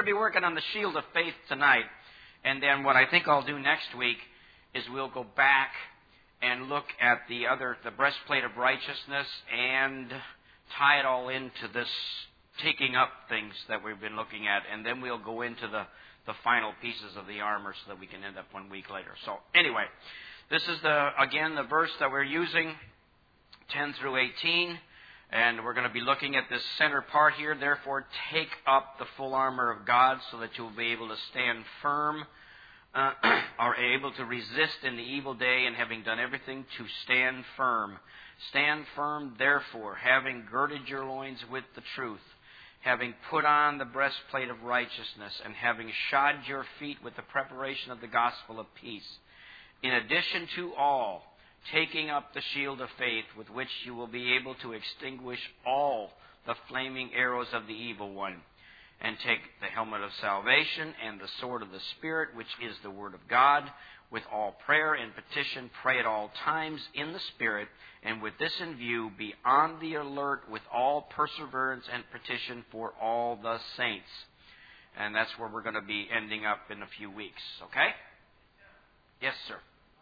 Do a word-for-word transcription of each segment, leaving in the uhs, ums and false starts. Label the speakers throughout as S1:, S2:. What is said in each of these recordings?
S1: be working on the shield of faith tonight. And then what I think I'll do next week is we'll go back and look at the other, the breastplate of righteousness, and tie it all into this taking up things that we've been looking at. And then we'll go into the, the final pieces of the armor so that we can end up one week later. So anyway, this is, the again, the verse that we're using, ten through eighteen. And we're going to be looking at this center part here. Therefore, take up the full armor of God so that you'll be able to stand firm, uh, are able to resist in the evil day, and having done everything, to stand firm. Stand firm, therefore, having girded your loins with the truth, having put on the breastplate of righteousness, and having shod your feet with the preparation of the gospel of peace. In addition to all, taking up the shield of faith, with which you will be able to extinguish all the flaming arrows of the evil one, and take the helmet of salvation and the sword of the Spirit, which is the word of God. With all prayer and petition, pray at all times in the Spirit, and with this in view, be on the alert with all perseverance and petition for all the saints. And that's where we're going to be ending up in a few weeks. Okay? Yes, sir.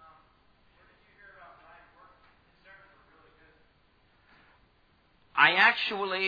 S1: I actually,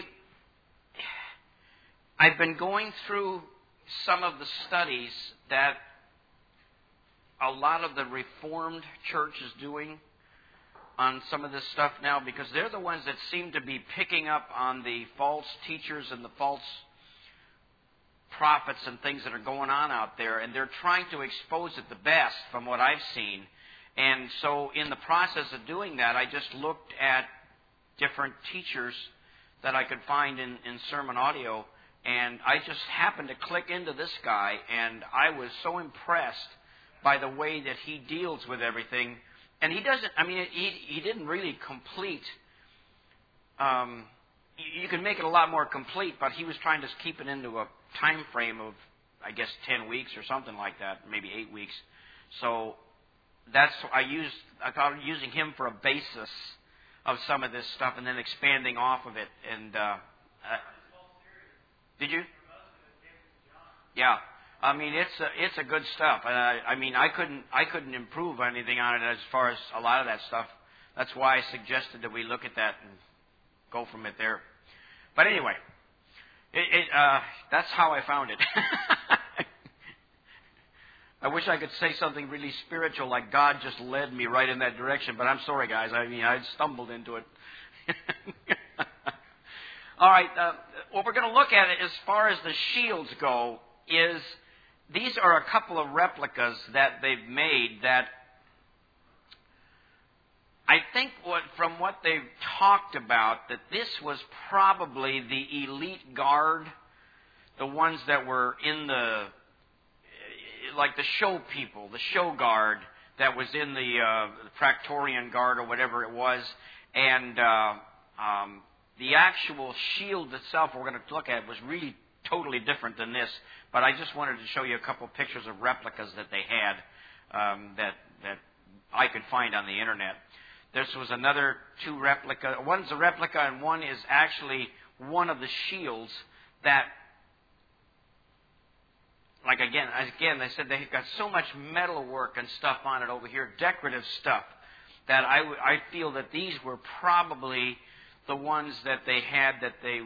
S1: I've been going through some of the studies that a lot of the Reformed Church is doing on some of this stuff now, because they're the ones that seem to be picking up on the false teachers and the false prophets and things that are going on out there, and they're trying to expose it the best from what I've seen. And so in the process of doing that, I just looked at different teachers that I could find in, in sermon audio, and I just happened to click into this guy, and I was so impressed by the way that he deals with everything. And he doesn't, I mean, he, he didn't really complete, um, you, you can make it a lot more complete, but he was trying to keep it into a time frame of, I guess, ten weeks or something like that, maybe eight weeks. So that's, I used, I thought using him for a basis of some of this stuff, and then expanding off of it. And uh, uh, did you? Yeah, I mean it's a, it's a good stuff. And I, I mean I couldn't I couldn't improve anything on it as far as a lot of that stuff. That's why I suggested that we look at that and go from it there. But anyway, it, it, uh, that's how I found it. I wish I could say something really spiritual, like God just led me right in that direction, but I'm sorry, guys. I mean, I stumbled into it. All right, uh, what we're going to look at as far as the shields go is these are a couple of replicas that they've made that I think what from what they've talked about, that this was probably the elite guard, the ones that were in the like the show people, the show guard that was in the, uh, the Praetorian Guard or whatever it was. And uh, um, the actual shield itself we're going to look at was really totally different than this. But I just wanted to show you a couple pictures of replicas that they had um, that, that I could find on the Internet. This was another two replica. One's a replica and one is actually one of the shields that, Like again, again, they said they've got so much metal work and stuff on it over here, decorative stuff, that I, I feel that these were probably the ones that they had that they,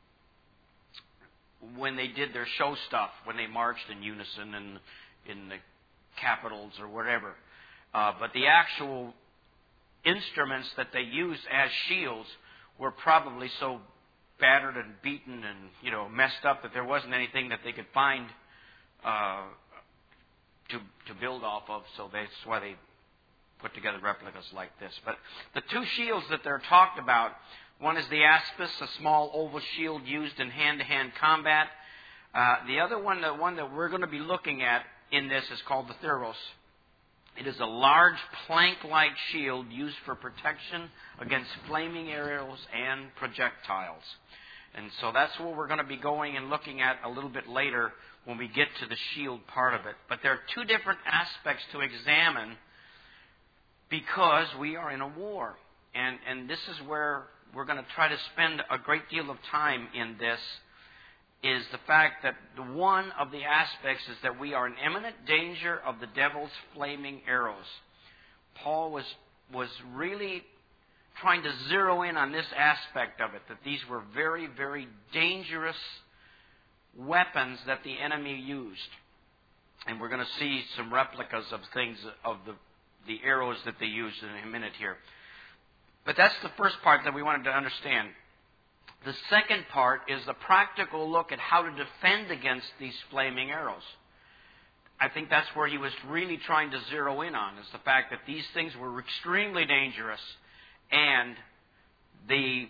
S1: when they did their show stuff, when they marched in unison in, in the capitals or whatever. Uh, but the actual instruments that they used as shields were probably so battered and beaten and, you know, messed up that there wasn't anything that they could find Uh, to to build off of, so that's why they put together replicas like this. But the two shields that they're talked about, one is the aspis, a small oval shield used in hand-to-hand combat. Uh, the other one, the one that we're going to be looking at in this, is called the Theros. It is a large plank-like shield used for protection against flaming arrows and projectiles. And so that's what we're going to be going and looking at a little bit later when we get to the shield part of it. But there are two different aspects to examine because we are in a war. And, and this is where we're going to try to spend a great deal of time in this. is the fact that the one of the aspects is that we are in imminent danger of the devil's flaming arrows. Paul was was really trying to zero in on this aspect of it, that these were very, very dangerous weapons that the enemy used. And we're going to see some replicas of things, of the, the arrows that they used in a minute here. But that's the first part that we wanted to understand. The second part is the practical look at how to defend against these flaming arrows. I think that's where he was really trying to zero in on, is the fact that these things were extremely dangerous, and the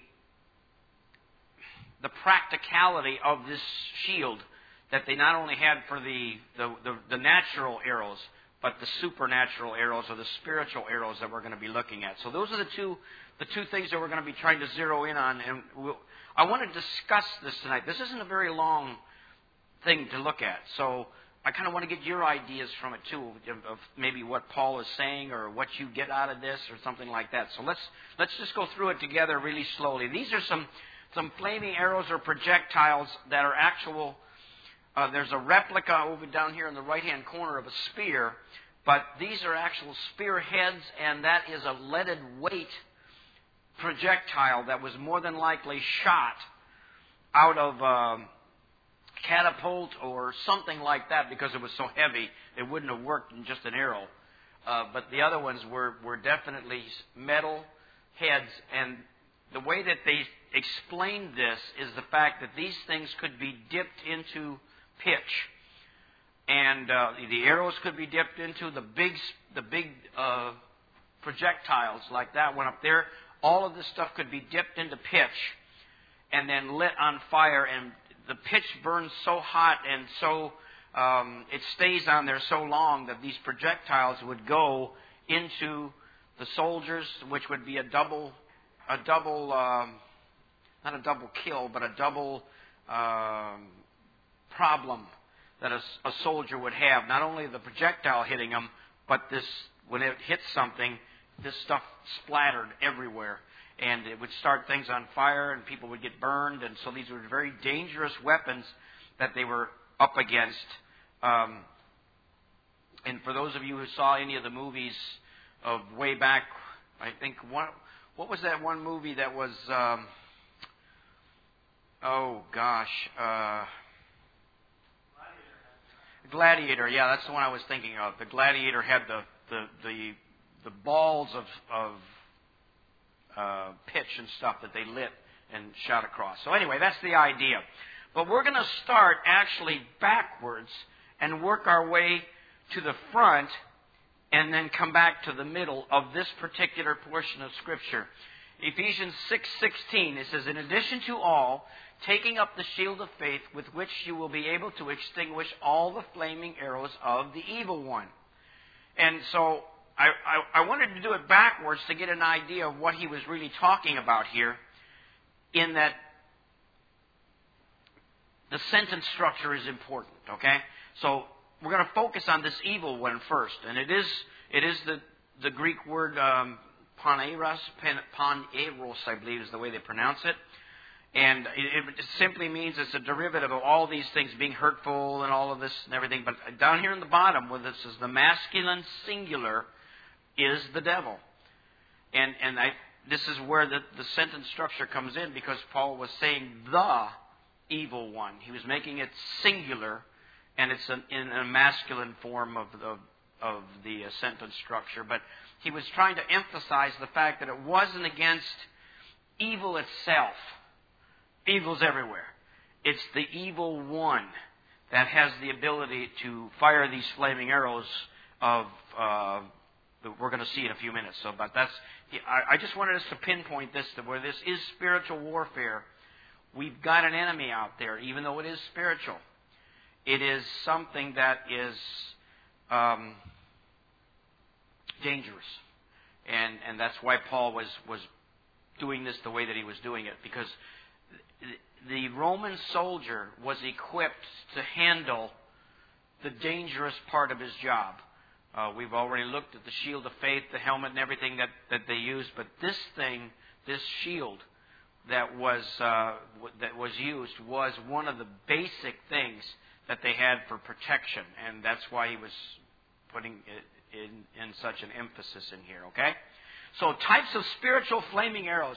S1: the practicality of this shield that they not only had for the, the, the, the natural arrows, but the supernatural arrows or the spiritual arrows that we're going to be looking at. So those are the two the two things that we're going to be trying to zero in on. And we'll, I want to discuss this tonight. This isn't a very long thing to look at. So I kind of want to get your ideas from it too, of maybe what Paul is saying or what you get out of this or something like that. So let's let's just go through it together really slowly. These are some, some flaming arrows or projectiles that are actual. Uh, there's a replica over down here in the right-hand corner of a spear, but these are actual spearheads, and that is a leaded weight projectile that was more than likely shot out of um, catapult or something like that, because it was so heavy it wouldn't have worked in just an arrow. Uh, but the other ones were, were definitely metal heads, and the way that they explained this is the fact that these things could be dipped into pitch, and uh, the arrows could be dipped into the big, the big uh, projectiles like that one up there. All of this stuff could be dipped into pitch and then lit on fire, and the pitch burns so hot and so um, it stays on there so long that these projectiles would go into the soldiers, which would be a double, a double, um, not a double kill, but a double um, problem that a, a soldier would have. Not only the projectile hitting them, but this, when it hits something, this stuff splattered everywhere, and it would start things on fire, and people would get burned. And so these were very dangerous weapons that they were up against. Um, and for those of you who saw any of the movies of way back, I think one, what was that one movie that was? Um, oh gosh. Uh, Gladiator, yeah, that's the one I was thinking of. The Gladiator had the the the, the balls of of uh, pitch and stuff that they lit and shot across. So anyway, that's the idea. But we're going to start actually backwards and work our way to the front, and then come back to the middle of this particular portion of Scripture. Ephesians six sixteen, it says, "In addition to all, taking up the shield of faith, with which you will be able to extinguish all the flaming arrows of the evil one." And so I, I, I wanted to do it backwards to get an idea of what he was really talking about here, in that the sentence structure is important, okay? So we're going to focus on this evil one first, and it is it is the, the Greek word um, paneros, paneros, I believe is the way they pronounce it. And it, it simply means it's a derivative of all these things being hurtful and all of this and everything. But down here in the bottom, where this is the masculine singular, is the devil. And and I, this is where the, the sentence structure comes in, because Paul was saying the evil one. He was making it singular, and it's an, in a masculine form of the, of the uh, sentence structure. But he was trying to emphasize the fact that it wasn't against evil itself. Evil's everywhere. It's the evil one that has the ability to fire these flaming arrows of, uh, that we're going to see in a few minutes. So, but that's, I, I just wanted us to pinpoint this, to where this is spiritual warfare. We've got an enemy out there, even though it is spiritual. It is something that is um, dangerous. And, and that's why Paul was, was doing this the way that he was doing it, because the Roman soldier was equipped to handle the dangerous part of his job. Uh, we've already looked at the shield of faith, the helmet, and everything that, that they used. But this thing, this shield, that was uh, that was used was one of the basic things that they had for protection, and that's why he was putting it in, in such an emphasis in here. Okay, so types of spiritual flaming arrows.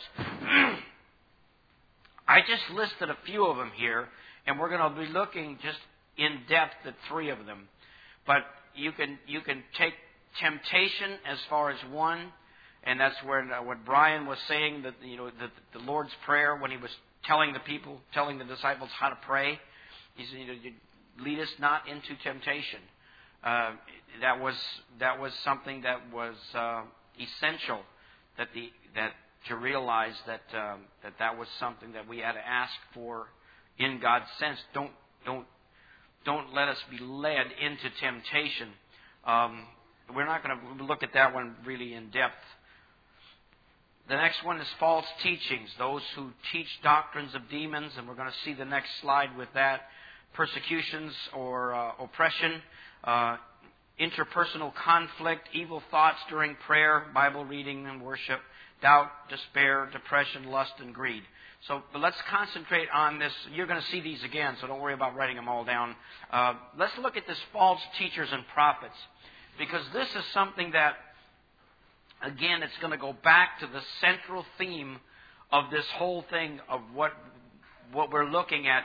S1: I just listed a few of them here, and we're going to be looking just in depth at three of them. But you can you can take temptation as far as one, and that's where what Brian was saying, that you know the, the Lord's Prayer, when he was telling the people, telling the disciples how to pray. He said, you know, lead us not into temptation. Uh, that was that was something that was uh, essential that the that to realize that um, that that was something that we had to ask for in God's sense. Don't don't don't let us be led into temptation. Um, we're not going to look at that one really in depth. The next one is false teachings. Those who teach doctrines of demons, and we're going to see the next slide with that. Persecutions or uh, oppression, uh, interpersonal conflict, evil thoughts during prayer, Bible reading and worship, doubt, despair, depression, lust, and greed. So but let's concentrate on this. You're going to see these again, so don't worry about writing them all down. Uh, let's look at this false teachers and prophets, because this is something that, again, it's going to go back to the central theme of this whole thing of what what we're looking at.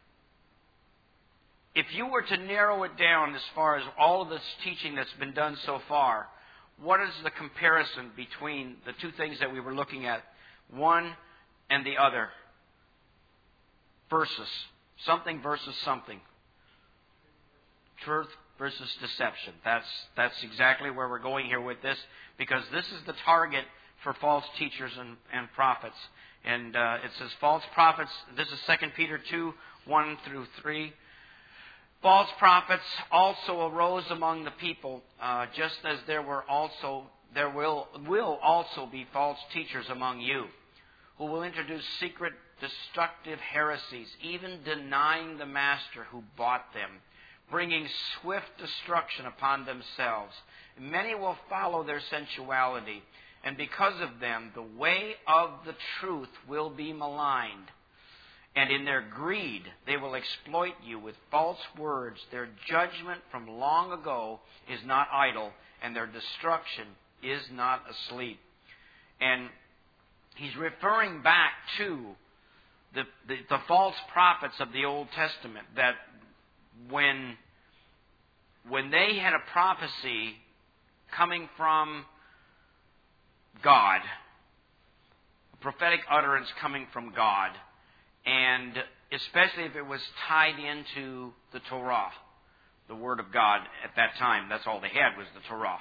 S1: If you were to narrow it down as far as all of this teaching that's been done so far, what is the comparison between the two things that we were looking at, one and the other? Versus. Something versus something. Truth versus deception. That's that's exactly where we're going here with this, because this is the target for false teachers and, and prophets. And uh, it says false prophets. This is Second Peter two, one through three. False prophets also arose among the people, uh, just as there were also there will will also be false teachers among you, who will introduce secret, destructive heresies, even denying the master who bought them, bringing swift destruction upon themselves. Many will follow their sensuality, and because of them, the way of the truth will be maligned. And in their greed, they will exploit you with false words. Their judgment from long ago is not idle, and their destruction is not asleep. And he's referring back to the, the, the false prophets of the Old Testament, that when, when they had a prophecy coming from God, a prophetic utterance coming from God, and especially if it was tied into the Torah, the Word of God at that time. That's all they had was the Torah.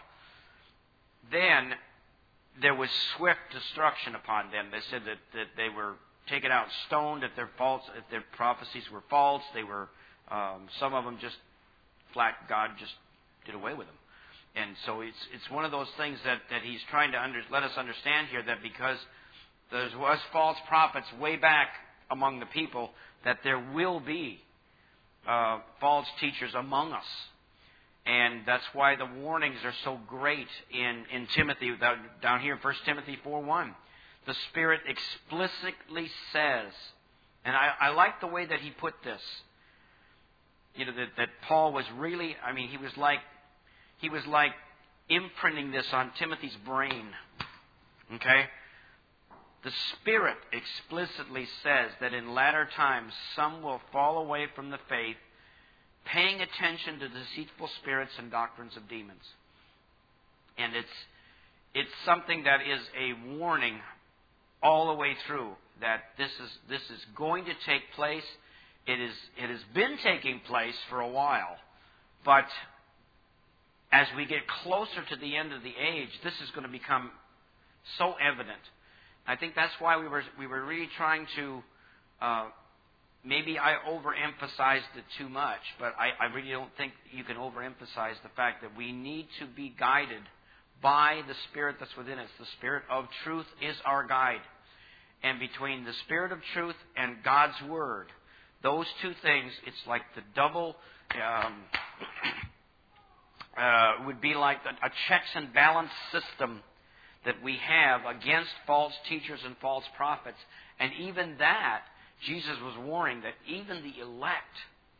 S1: Then there was swift destruction upon them. They said that, that they were taken out stoned if their false, if their prophecies were false. They were um, some of them just flat. God just did away with them. And so it's it's one of those things that, that he's trying to under, let us understand here, that because there was false prophets way back among the people, that there will be uh, false teachers among us. And that's why the warnings are so great in, in Timothy, down here, First Timothy four one. The Spirit explicitly says, and I, I like the way that he put this, you know, that, that Paul was really, I mean, he was like, he was like imprinting this on Timothy's brain. Okay? The Spirit explicitly says that in latter times some will fall away from the faith, paying attention to deceitful spirits and doctrines of demons. And it's it's something that is a warning all the way through, that this is this is going to take place. It is it has been taking place for a while, but as we get closer to the end of the age, this is going to become so evident. I think that's why we were we were really trying to, uh, maybe I overemphasized it too much, but I, I really don't think you can overemphasize the fact that we need to be guided by the Spirit that's within us. The Spirit of truth is our guide. And between the Spirit of truth and God's Word, those two things, it's like the double, um, uh, would be like a, a checks and balance system that we have against false teachers and false prophets. And even that, Jesus was warning that even the elect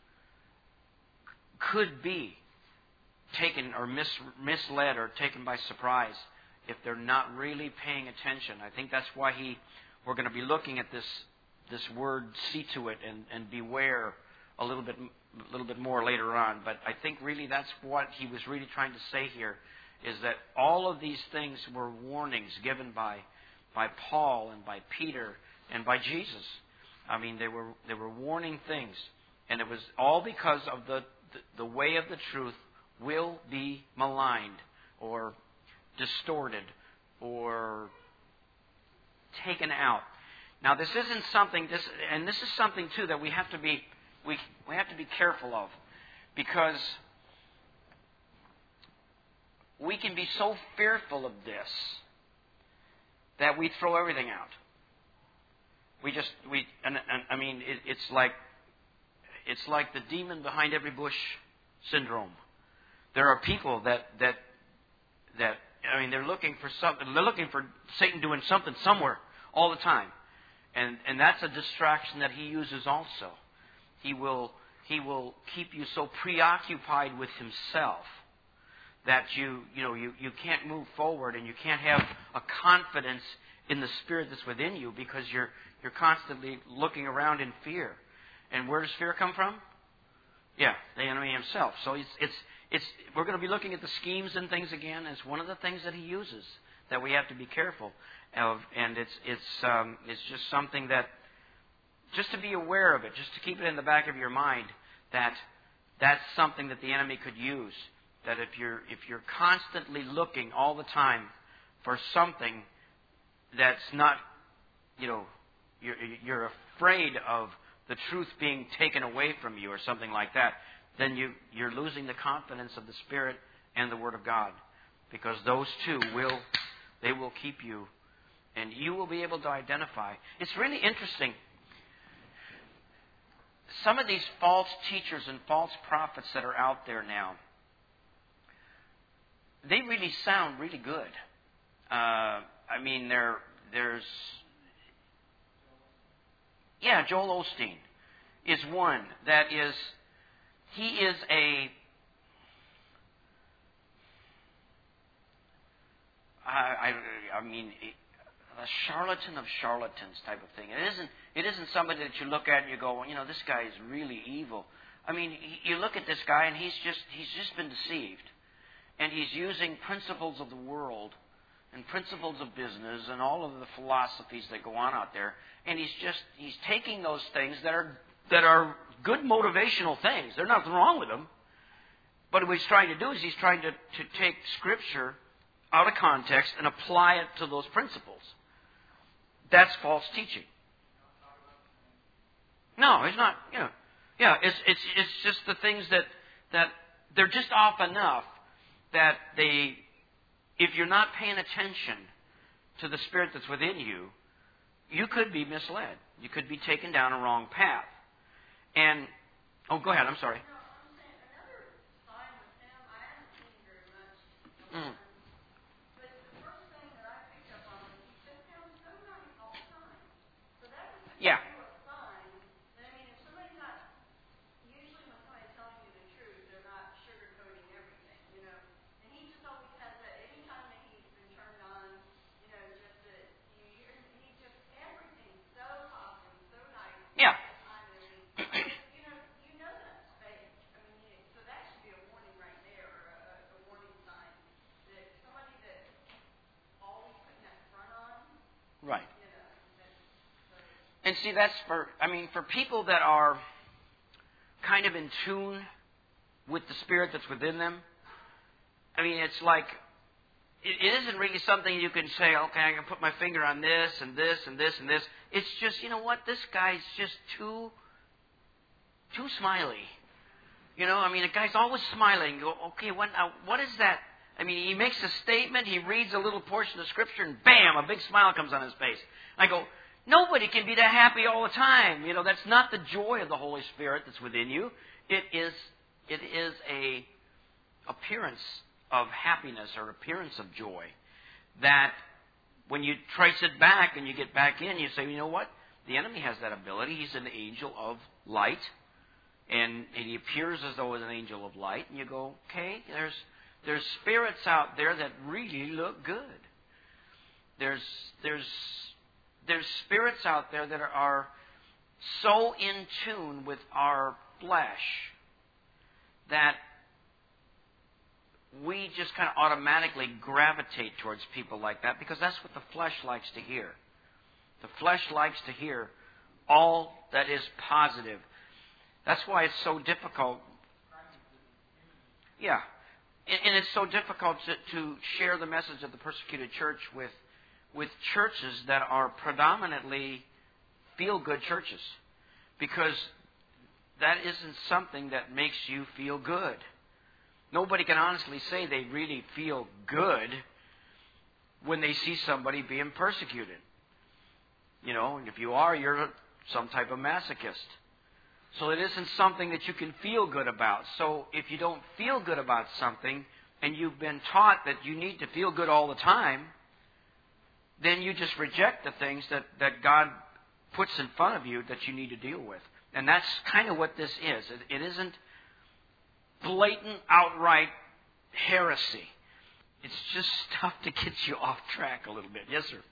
S1: could be taken or mis- misled or taken by surprise if they're not really paying attention. I think that's why he we're going to be looking at this this word, see to it, and, and beware a little bit a little bit more later on. But I think really that's what he was really trying to say here, is that all of these things were warnings given by by Paul and by Peter and by Jesus. I mean, they were they were warning things, and it was all because of the the, the way of the truth will be maligned or distorted or taken out. Now, this isn't something this, and this is something too that we have to be we we have to be careful of, because we can be so fearful of this that we throw everything out. We just we and, and I mean it, it's like it's like the demon behind every bush syndrome. There are people that that that I mean they're looking for something. They're looking for Satan doing something somewhere all the time, and and that's a distraction that he uses also. He will he will keep you so preoccupied with himself that you you know you, you can't move forward, and you can't have a confidence in the spirit that's within you, because you're you're constantly looking around in fear. And where does fear come from? Yeah, the enemy himself. So it's it's it's we're going to be looking at the schemes and things again. It's one of the things that he uses that we have to be careful of, and it's it's um, it's just something that just to be aware of it, just to keep it in the back of your mind, that that's something that the enemy could use. That if you're if you're constantly looking all the time for something that's not, you know, you're, you're afraid of the truth being taken away from you or something like that, then you, you're losing the confidence of the Spirit and the Word of God. Because those two will, they will keep you, and you will be able to identify. It's really interesting. Some of these false teachers and false prophets that are out there now, they really sound really good. Uh, I mean, there, there's... Yeah, Joel Osteen is one that is, he is a, I, I, I mean, a charlatan of charlatans type of thing. It isn't, it isn't somebody that you look at and you go, well, you know, this guy is really evil. I mean, you look at this guy and he's just, he's just been deceived. And he's using principles of the world and principles of business and all of the philosophies that go on out there. And he's just, he's taking those things that are that are good motivational things. There's nothing wrong with them. But what he's trying to do is he's trying to, to take Scripture out of context and apply it to those principles. That's false teaching. No, it's not, you know. Yeah, it's it's it's just the things that, that they're just off enough that they, if you're not paying attention to the Spirit that's within you, you could be misled. You could be taken down a wrong path. And, oh, go ahead. I'm sorry.
S2: No, I'm saying another sign with him, I haven't seen very much.
S1: Mm.
S2: But the first thing that I picked up on was he took down so nice all the time. So that was a
S1: Yeah.
S2: sign. But I mean, if somebody's not, usually when somebody's telling you the truth, they're not sugarcoating everything, you know. And he just always has that, anytime that he's been turned on, you know, just that you hear, he just, everything's so awesome, so nice.
S1: Yeah.
S2: You know, you know that's fake. I mean, you, so that should be a warning right there, or a, a warning sign that somebody that's always putting that front on,
S1: Right.
S2: you know. That, so.
S1: And see, that's for, I mean, for people that are kind of in tune with the Spirit that's within them, I mean, it's like, it, it isn't really something you can say, okay, I can put my finger on this and this and this and this. It's just, you know what, this guy's just too, too smiley. You know, I mean, the guy's always smiling. You go, okay, what, now, what is that? I mean, he makes a statement, he reads a little portion of Scripture, and bam, a big smile comes on his face. I go, nobody can be that happy all the time. You know, that's not the joy of the Holy Spirit that's within you. It is, it is a appearance of happiness or appearance of joy that when you trace it back and you get back in, you say, you know what? The enemy has that ability. He's an angel of light. And he appears as though he's an angel of light. And you go, okay, there's there's spirits out there that really look good. There's there's there's spirits out there that are so in tune with our flesh that we just kind of automatically gravitate towards people like that because that's what the flesh likes to hear. The flesh likes to hear all that is positive. That's why it's so difficult. Yeah. And it's so difficult to, to share the message of the persecuted church with, with churches that are predominantly feel-good churches. Because that isn't something that makes you feel good. Nobody can honestly say they really feel good when they see somebody being persecuted. You know, and if you are, you're some type of masochist. So it isn't something that you can feel good about. So if you don't feel good about something, and you've been taught that you need to feel good all the time, then you just reject the things that, that God puts in front of you that you need to deal with. And that's kind of what this is. It, it isn't blatant, outright heresy. It's just stuff to get you off track a little bit. Yes, sir.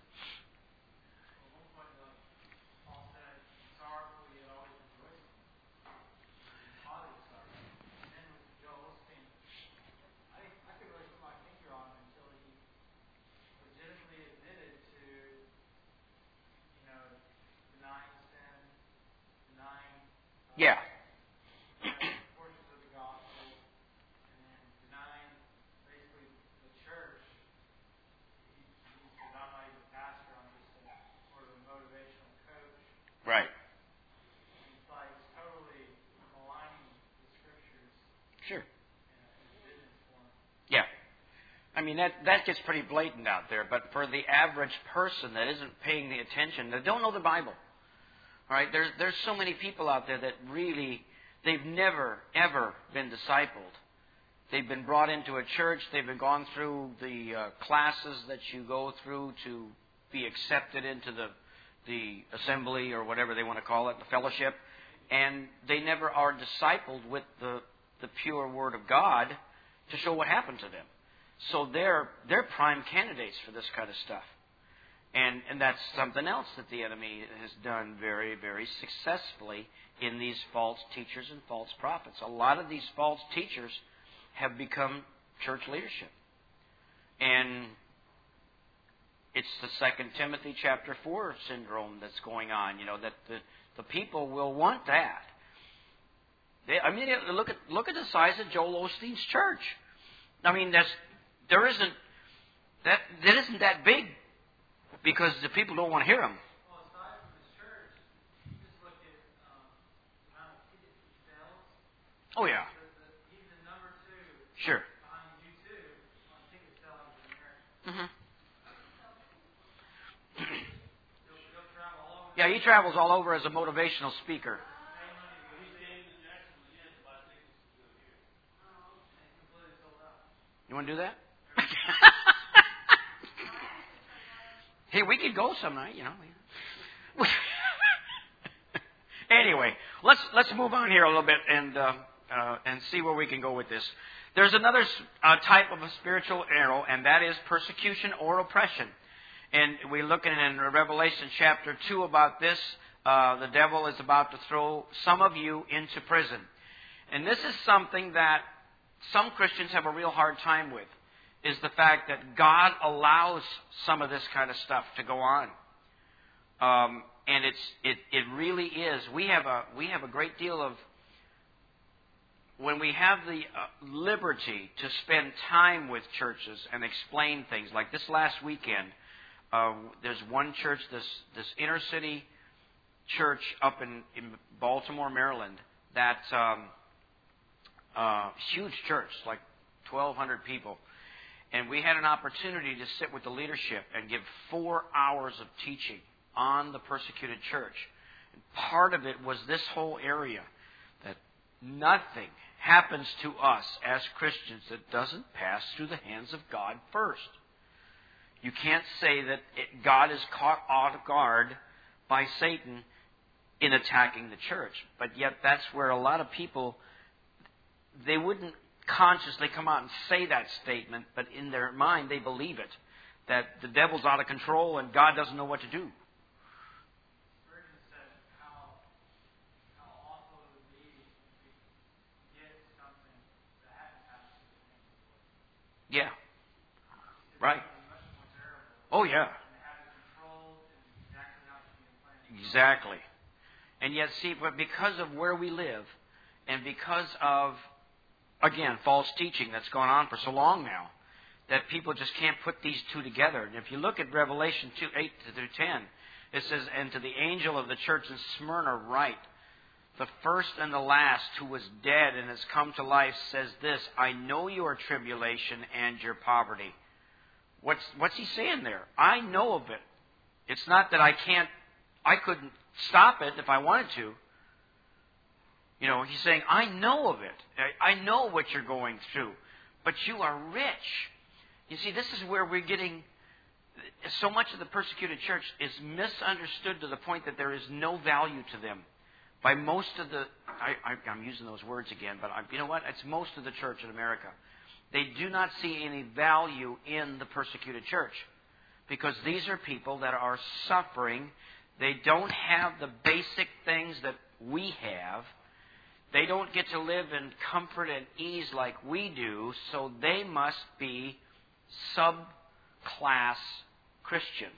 S1: Yeah.
S3: Portions of the gospel, and then denying basically the church. He, he's not only the pastor, I'm just a sort of a motivational coach.
S1: Right.
S3: It's like totally maligning the scriptures.
S1: Sure.
S3: In a, in a business form.
S1: Yeah. I mean, that, that gets pretty blatant out there. But for the average person that isn't paying the attention, that don't know the Bible, all right, there's, there's so many people out there that really, they've never, ever been discipled. They've been brought into a church. They've been gone through the uh, classes that you go through to be accepted into the, the assembly or whatever they want to call it, the fellowship. And they never are discipled with the, the pure Word of God to show what happened to them. So they're, they're prime candidates for this kind of stuff. And, and that's something else that the enemy has done very, very successfully in these false teachers and false prophets. A lot of these false teachers have become church leadership. And it's the Second Timothy chapter four syndrome that's going on, you know, that the, the people will want that. They, I mean, look at look at the size of Joel Osteen's church. I mean, that's there isn't that that isn't that big. Because the people don't want to hear him.
S3: Well, aside from his church, you just look at um, the amount of tickets he sells.
S1: Oh, yeah.
S3: The, the, he's the number two.
S1: Sure.
S3: Behind you two on ticket selling in America.
S1: Mm-hmm.
S3: he'll, he'll travel all over.
S1: Yeah, he travels all over as a motivational speaker. You want to do that? Hey, we could go some night, you know. Anyway, let's let's move on here a little bit and uh, uh, and see where we can go with this. There's another uh, type of a spiritual arrow, and that is persecution or oppression. And we're looking in Revelation chapter two about this. Uh, the devil is about to throw some of you into prison. And this is something that some Christians have a real hard time with. Is the fact that God allows some of this kind of stuff to go on, um, and it's it it really is. We have a we have a great deal of when we have the uh, liberty to spend time with churches and explain things. Like this last weekend, uh, there's one church, this this inner city church up in, in Baltimore, Maryland. That um, uh, huge church, like twelve hundred people. And we had an opportunity to sit with the leadership and give four hours of teaching on the persecuted church. And part of it was this whole area, that nothing happens to us as Christians that doesn't pass through the hands of God first. You can't say that it, God is caught off guard by Satan in attacking the church. But yet that's where a lot of people, they wouldn't consciously come out and say that statement, but in their mind they believe it, that the devil's out of control and God doesn't know what to do.
S3: Spurgeon said how, how awful it would be to get something that hadn't happened to the thing before.
S1: Yeah.
S3: It's
S1: Right.
S3: much more terrible.
S1: Oh, yeah.
S3: And to have it controlled and exactly how it's being planned.
S1: Exactly. And yet, see, but because of where we live, and because of, again, false teaching that's gone on for so long now, that people just can't put these two together. And if you look at Revelation two, eight through ten, it says, "And to the angel of the church in Smyrna write, the first and the last who was dead and has come to life says this, I know your tribulation and your poverty." What's, what's he saying there? I know of it. It's not that I can't, I couldn't stop it if I wanted to. You know, he's saying, I know of it. I, I know what you're going through. But you are rich. You see, this is where we're getting, so much of the persecuted church is misunderstood to the point that there is no value to them. By most of the, I, I, I'm using those words again, but I, you know what? It's most of the church in America. They do not see any value in the persecuted church because these are people that are suffering. They don't have the basic things that we have. They don't get to live in comfort and ease like we do, so they must be subclass Christians.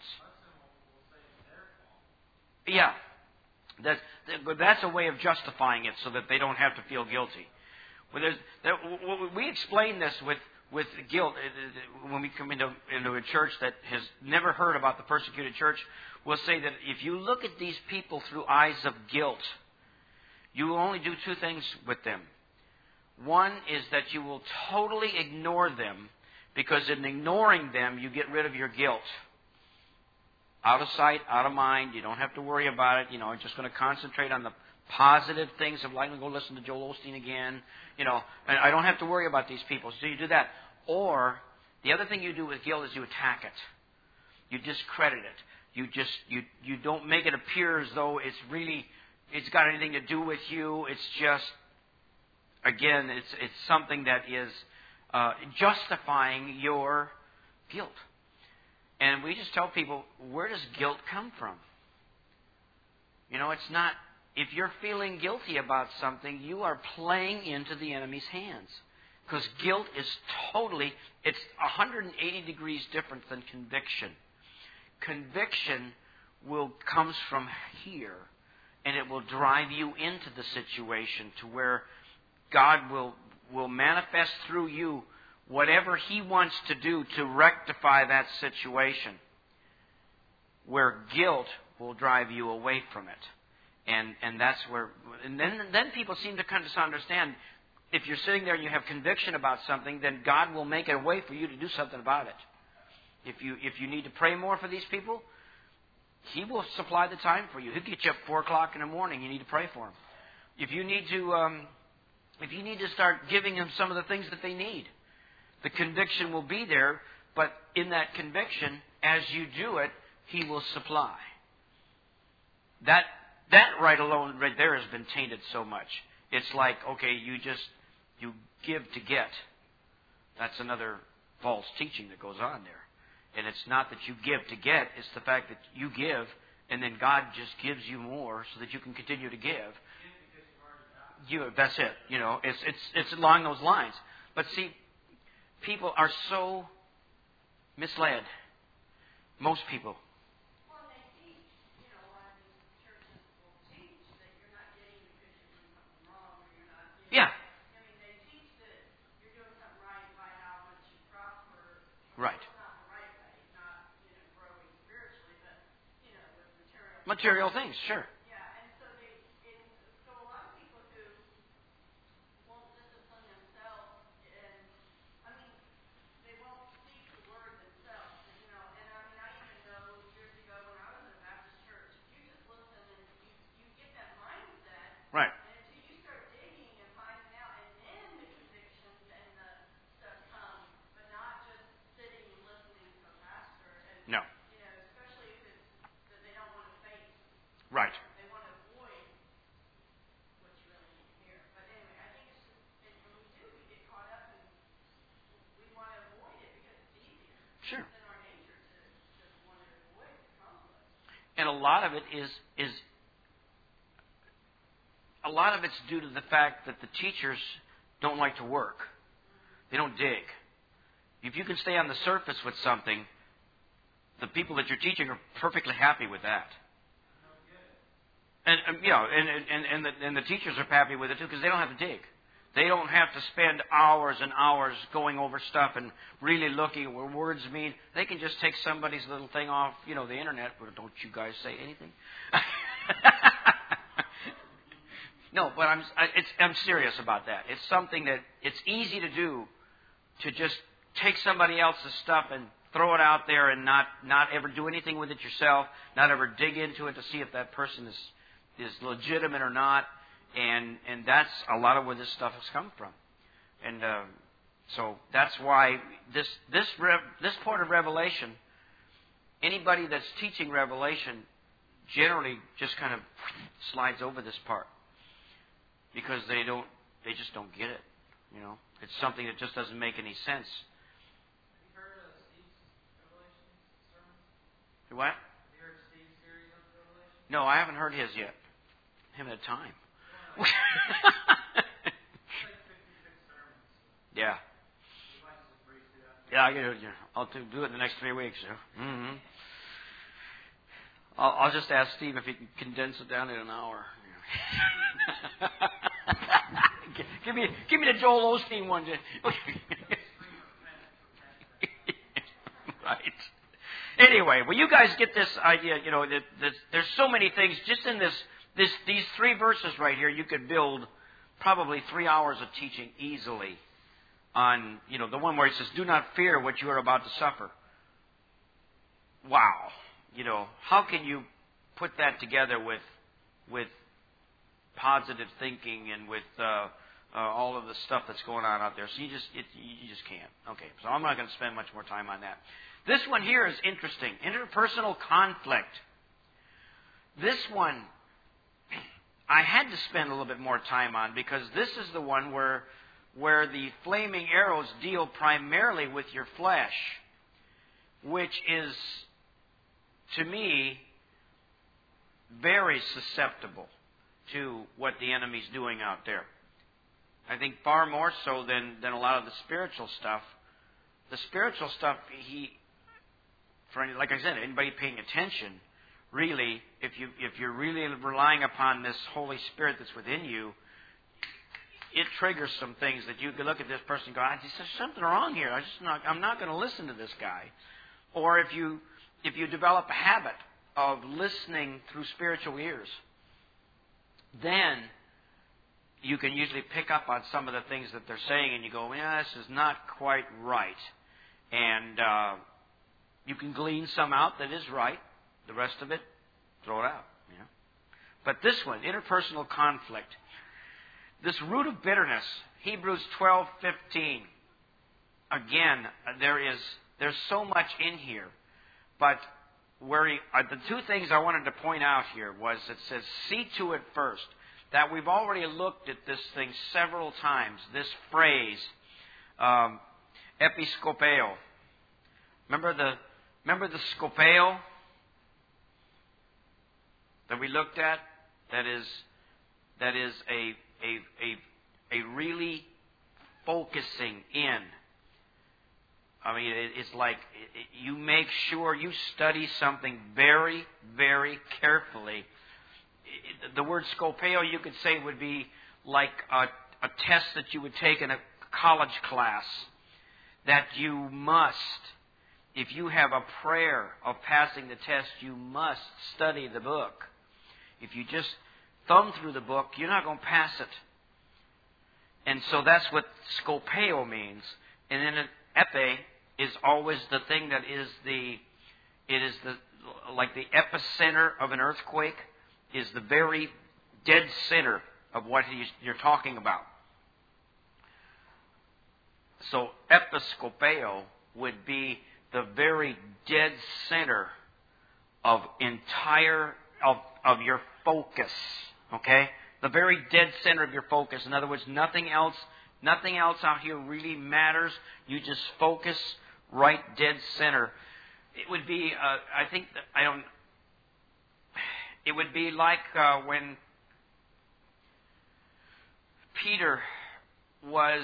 S1: Yeah. That's, that's a way of justifying it so that they don't have to feel guilty. Well, there's, there, we explain this with, with guilt. When we come into, into a church that has never heard about the persecuted church, we'll say that if you look at these people through eyes of guilt, you will only do two things with them. One is that you will totally ignore them, because in ignoring them, you get rid of your guilt. Out of sight, out of mind. You don't have to worry about it. You know, I'm just going to concentrate on the positive things of like, go listen to Joel Osteen again. You know, and I don't have to worry about these people. So you do that. Or the other thing you do with guilt is you attack it. You discredit it. You just you you don't make it appear as though it's really it's got anything to do with you. It's just, again, it's it's something that is uh, justifying your guilt. And we just tell people, where does guilt come from? You know, it's not, if you're feeling guilty about something, you are playing into the enemy's hands. Because guilt is totally, it's one hundred eighty degrees different than conviction. Conviction will comes from here, and it will drive you into the situation to where God will will manifest through you whatever He wants to do to rectify that situation. Where guilt will drive you away from it. And and that's where, and then then people seem to kind of understand, if you're sitting there and you have conviction about something, then God will make a way for you to do something about it. If you if you need to pray more for these people, He will supply the time for you. He'll get you up four o'clock in the morning. You need to pray for them. If you need to, um, if you need to start giving them some of the things that they need, the conviction will be there. But in that conviction, as you do it, He will supply. That that right alone, right there, has been tainted so much. It's like, okay, you just you give to get. That's another false teaching that goes on there. And it's not that you give to get, it's the fact that you give, and then God just gives you more so that you can continue to give. You, that's it. You know, it's it's it's along those lines. But see, people are so misled. Most people.
S2: Well, they teach, you know, a lot of these churches will teach that you're not getting because you're doing something wrong, or you're not getting.
S1: Yeah.
S2: I mean, they teach that you're doing something right by how much you prosper.
S1: Right. Material things, sure.
S2: Yeah, and so they, and so a lot of people who won't discipline themselves, and I mean, they won't speak the word themselves, you know. And I mean, I even know years ago when I was in a Baptist church, you just listen and you you get that mindset,
S1: right?
S2: And until you start digging and finding out, and then the convictions and the stuff come, but not just sitting and listening to a pastor. And,
S1: no. And a lot of it is is a lot of it's due to the fact that the teachers don't like to work. They don't dig. If you can stay on the surface with something, the people that you're teaching are perfectly happy with that. And, and you know, and and and the, and the teachers are happy with it too because they don't have to dig. They don't have to spend hours and hours going over stuff and really looking at what words mean. They can just take somebody's little thing off, you know, the internet. But don't you guys say anything? No, but I'm I, it's, I'm serious about that. It's something that it's easy to do, to just take somebody else's stuff and throw it out there and not, not ever do anything with it yourself, not ever dig into it to see if that person is is legitimate or not. And and that's a lot of where this stuff has come from. And uh, so that's why this this rev, this part of Revelation, anybody that's teaching Revelation generally just kind of slides over this part because they don't they just don't get it. You know, it's something that just doesn't make any sense.
S3: Have you heard of Steve's Revelation sermons?
S1: What?
S3: Have you heard Steve's series on Revelation?
S1: No, I haven't heard his yet. I haven't had time.
S3: It's like fifty-six sermons.
S1: Yeah.
S3: You might just breeze through that.
S1: Yeah, I can do it. Yeah. I'll do do it in the next three weeks. Yeah. Mm-hmm. I'll, I'll just ask Steve if he can condense it down in an hour. give me, give me the Joel Osteen one. Right. Anyway, well, you guys get this idea. You know, that, that there's so many things just in this, this, these three verses right here. You could build probably three hours of teaching easily on, you know, the one where it says, "Do not fear what you are about to suffer." Wow. You know, how can you put that together with with positive thinking and with uh, uh, all of the stuff that's going on out there? So you just it, you just can't. Okay, so I'm not going to spend much more time on that. This one here is interesting. Interpersonal conflict. This one I had to spend a little bit more time on because this is the one where where the flaming arrows deal primarily with your flesh, which is, to me, very susceptible to what the enemy's doing out there. I think far more so than, than a lot of the spiritual stuff. The spiritual stuff, he, for any, like I said, anybody paying attention, really, if you if you're really relying upon this Holy Spirit that's within you, it triggers some things that you can look at this person and go, "There's something wrong here. I just not, I'm not going to listen to this guy." Or if you if you develop a habit of listening through spiritual ears, then you can usually pick up on some of the things that they're saying, and you go, "Yeah, this is not quite right." And uh, you can glean some out that is right. The rest of it, throw it out. You know? But this one, interpersonal conflict, this root of bitterness, Hebrews twelve fifteen. Again, there is there's so much in here, but where he, uh, the two things I wanted to point out here was it says, "See to it first," that we've already looked at this thing several times. This phrase, um, episkopeo. Remember the remember the skopeo that we looked at? That is that is a a a a really focusing in. I mean, it, it's like it, you make sure you study something very, very carefully. It, the word skopeo, you could say, would be like a, a test that you would take in a college class. That you must, if you have a prayer of passing the test, you must study the book. If you just thumb through the book, you're not going to pass it. And so that's what skopeo means. And then epi is always the thing that is the, it is the, like the epicenter of an earthquake, is the very dead center of what you're talking about. So episkopeo would be the very dead center of entire, of, of your focus. Okay? The very dead center of your focus. In other words, nothing else, nothing else out here really matters. You just focus right dead center. It would be, uh, I think, that, I don't, It would be like uh, when Peter was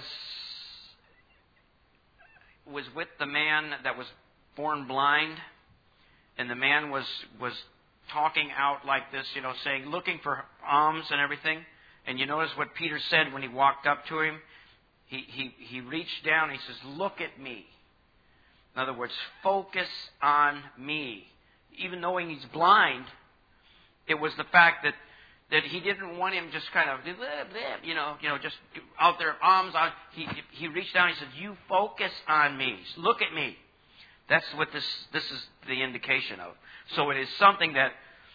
S1: was with the man that was born blind, and the man was was talking out like this, you know, saying, looking for alms and everything. And you notice what Peter said when he walked up to him? He he he reached down and he says, "Look at me." In other words, focus on me. Even knowing he's blind, it was the fact that, that he didn't want him just kind of, you know, you know, just out there, arms out. He he reached down and he said, "You focus on me. Look at me." That's what this this is the indication of. So it is something that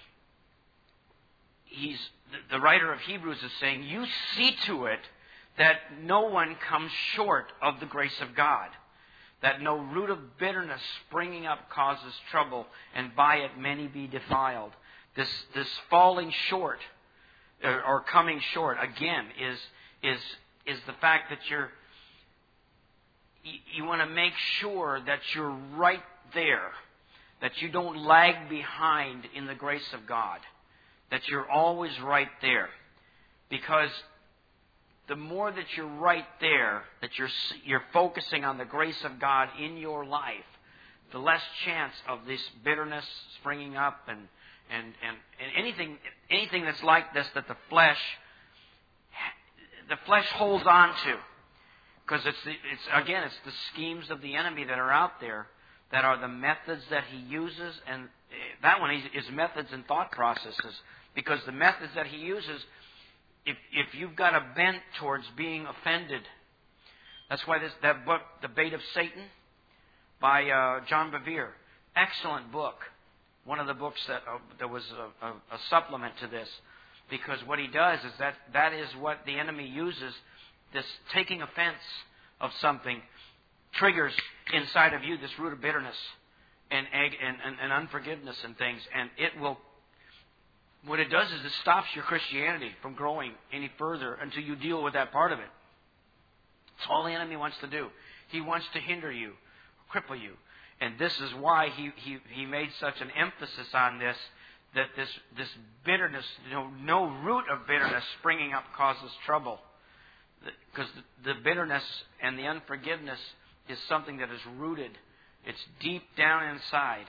S1: he's the writer of Hebrews is saying, you see to it that no one comes short of the grace of God. That no root of bitterness springing up causes trouble, and by it many be defiled. This this falling short or, or coming short again is is is the fact that you're you, you want to make sure that you're right there, that you don't lag behind in the grace of God, that you're always right there, because the more that you're right there, that you're you're focusing on the grace of God in your life, the less chance of this bitterness springing up and and, and, and anything anything that's like this that the flesh the flesh holds on to, because it's the, it's again it's the schemes of the enemy that are out there, that are the methods that he uses, and that one is methods and thought processes, because the methods that he uses. If if you've got a bent towards being offended, that's why this that book, The Bait of Satan, by uh, John Bevere, excellent book. One of the books that uh, there was a, a, a supplement to this, because what he does is that that is what the enemy uses. This taking offense of something triggers inside of you this root of bitterness and and, and, and unforgiveness and things, and it will. What it does is it stops your Christianity from growing any further until you deal with that part of it. That's all the enemy wants to do. He wants to hinder you, cripple you. And this is why he, he, he made such an emphasis on this, that this, this bitterness, you know, no root of bitterness springing up causes trouble. Because the, the bitterness and the unforgiveness is something that is rooted. It's deep down inside.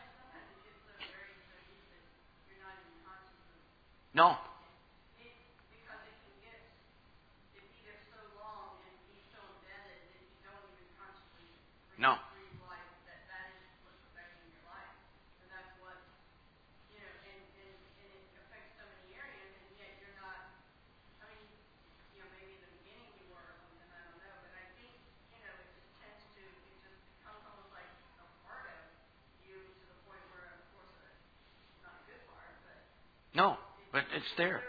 S1: No.
S2: Because it can get, if you get so long and be so embedded that you don't even consciously
S1: No.
S2: realize that that is what's affecting your life. And that's what, you know, and, and, and it affects so many areas, and yet you're not, I mean, you know, maybe in the beginning you were or something, I don't know, but I think, you know, it just tends to, it just becomes almost like a part of you to the point where, of course, it's not a good part, but...
S1: No. But it's there.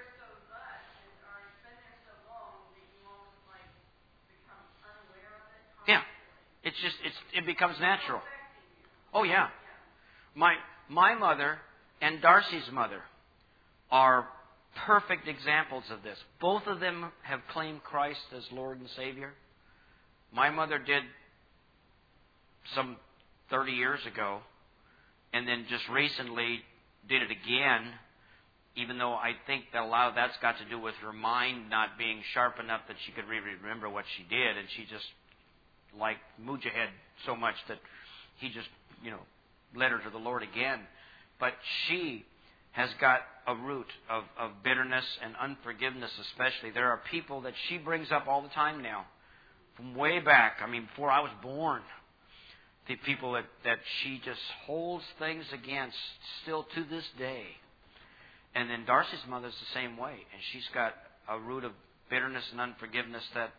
S1: Yeah, it's just it's it becomes natural. Oh yeah, my my mother and Darcy's mother are perfect examples of this. Both of them have claimed Christ as Lord and Savior. My mother did some thirty years ago, and then just recently did it again. Even though I think that a lot of that's got to do with her mind not being sharp enough that she could really remember what she did, and she just liked Mujahid so much that he just, you know, led her to the Lord again. But she has got a root of, of bitterness and unforgiveness especially. There are people that she brings up all the time now, from way back, I mean, before I was born. The people that, that she just holds things against still to this day. And then Darcy's mother's the same way. And she's got a root of bitterness and unforgiveness that,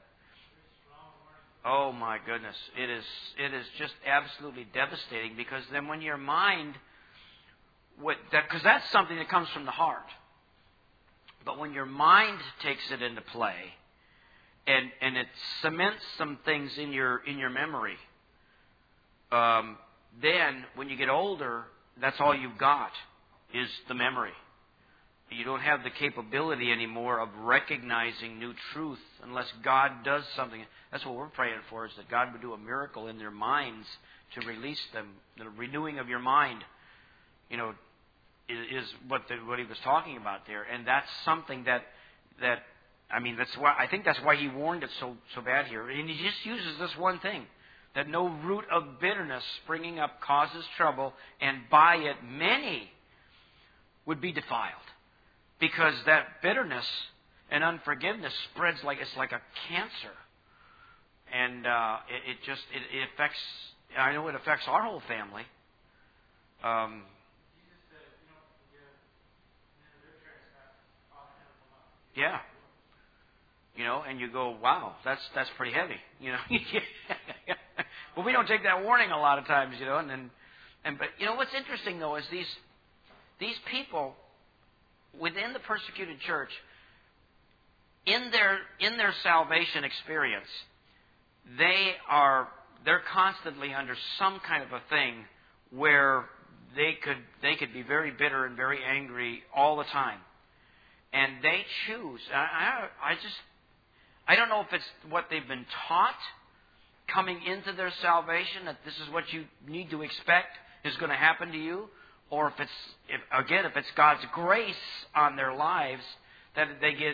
S1: oh my goodness, it is it is just absolutely devastating. Because then when your mind, what that because that's something that comes from the heart. But when your mind takes it into play, and and it cements some things in your in your memory, um, then when you get older, that's all you've got is the memory. You don't have the capability anymore of recognizing new truth unless God does something. That's what we're praying for, is that God would do a miracle in their minds to release them. The renewing of your mind. You know, is, is what the, what he was talking about there, and that's something that that I mean that's why I think that's why he warned it so so bad here, and he just uses this one thing, that no root of bitterness springing up causes trouble, and by it many would be defiled, because that bitterness and unforgiveness spreads like it's like a cancer, and uh, it, it just it, it affects. I know it affects our whole family. Um, yeah, you know, and you go, wow, that's that's pretty heavy, you know. Well, we don't take that warning a lot of times, you know, and then, and but you know what's interesting though is these these people within the persecuted church, in their in their salvation experience, they are they're constantly under some kind of a thing where they could they could be very bitter and very angry all the time, and they choose. I, I, I just I don't know if it's what they've been taught coming into their salvation, that this is what you need to expect is going to happen to you, or if it's if, again if it's God's grace on their lives that they get.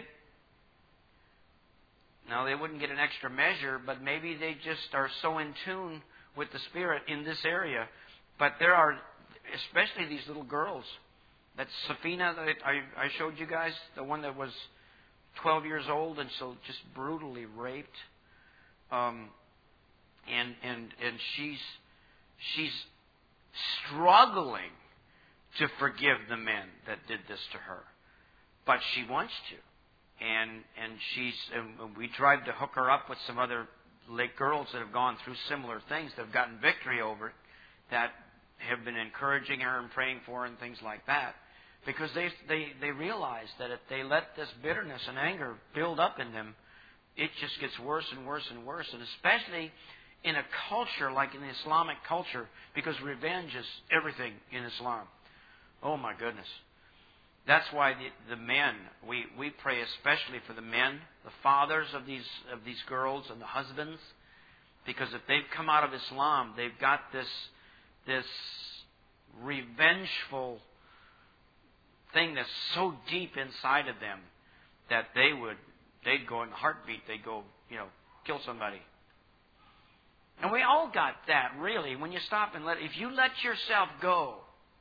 S1: Now, they wouldn't get an extra measure, but maybe they just are so in tune with the Spirit in this area. But there are, especially these little girls. That Safina that I, I showed you guys, the one that was twelve years old and so just brutally raped. Um, and and and she's she's struggling to forgive the men that did this to her, but she wants to. And and she's and we tried to hook her up with some other late girls that have gone through similar things, that have gotten victory over it, that have been encouraging her and praying for her and things like that, because they they they realize that if they let this bitterness and anger build up in them, it just gets worse and worse and worse, and especially in a culture like in the Islamic culture, because revenge is everything in Islam. Oh my goodness. That's why the, the men, we, we pray especially for the men, the fathers of these of these girls and the husbands, because if they've come out of Islam, they've got this this revengeful thing that's so deep inside of them that they would they'd go in a heartbeat, they'd go, you know, kill somebody. And we all got that, really, when you stop and let if you let yourself go,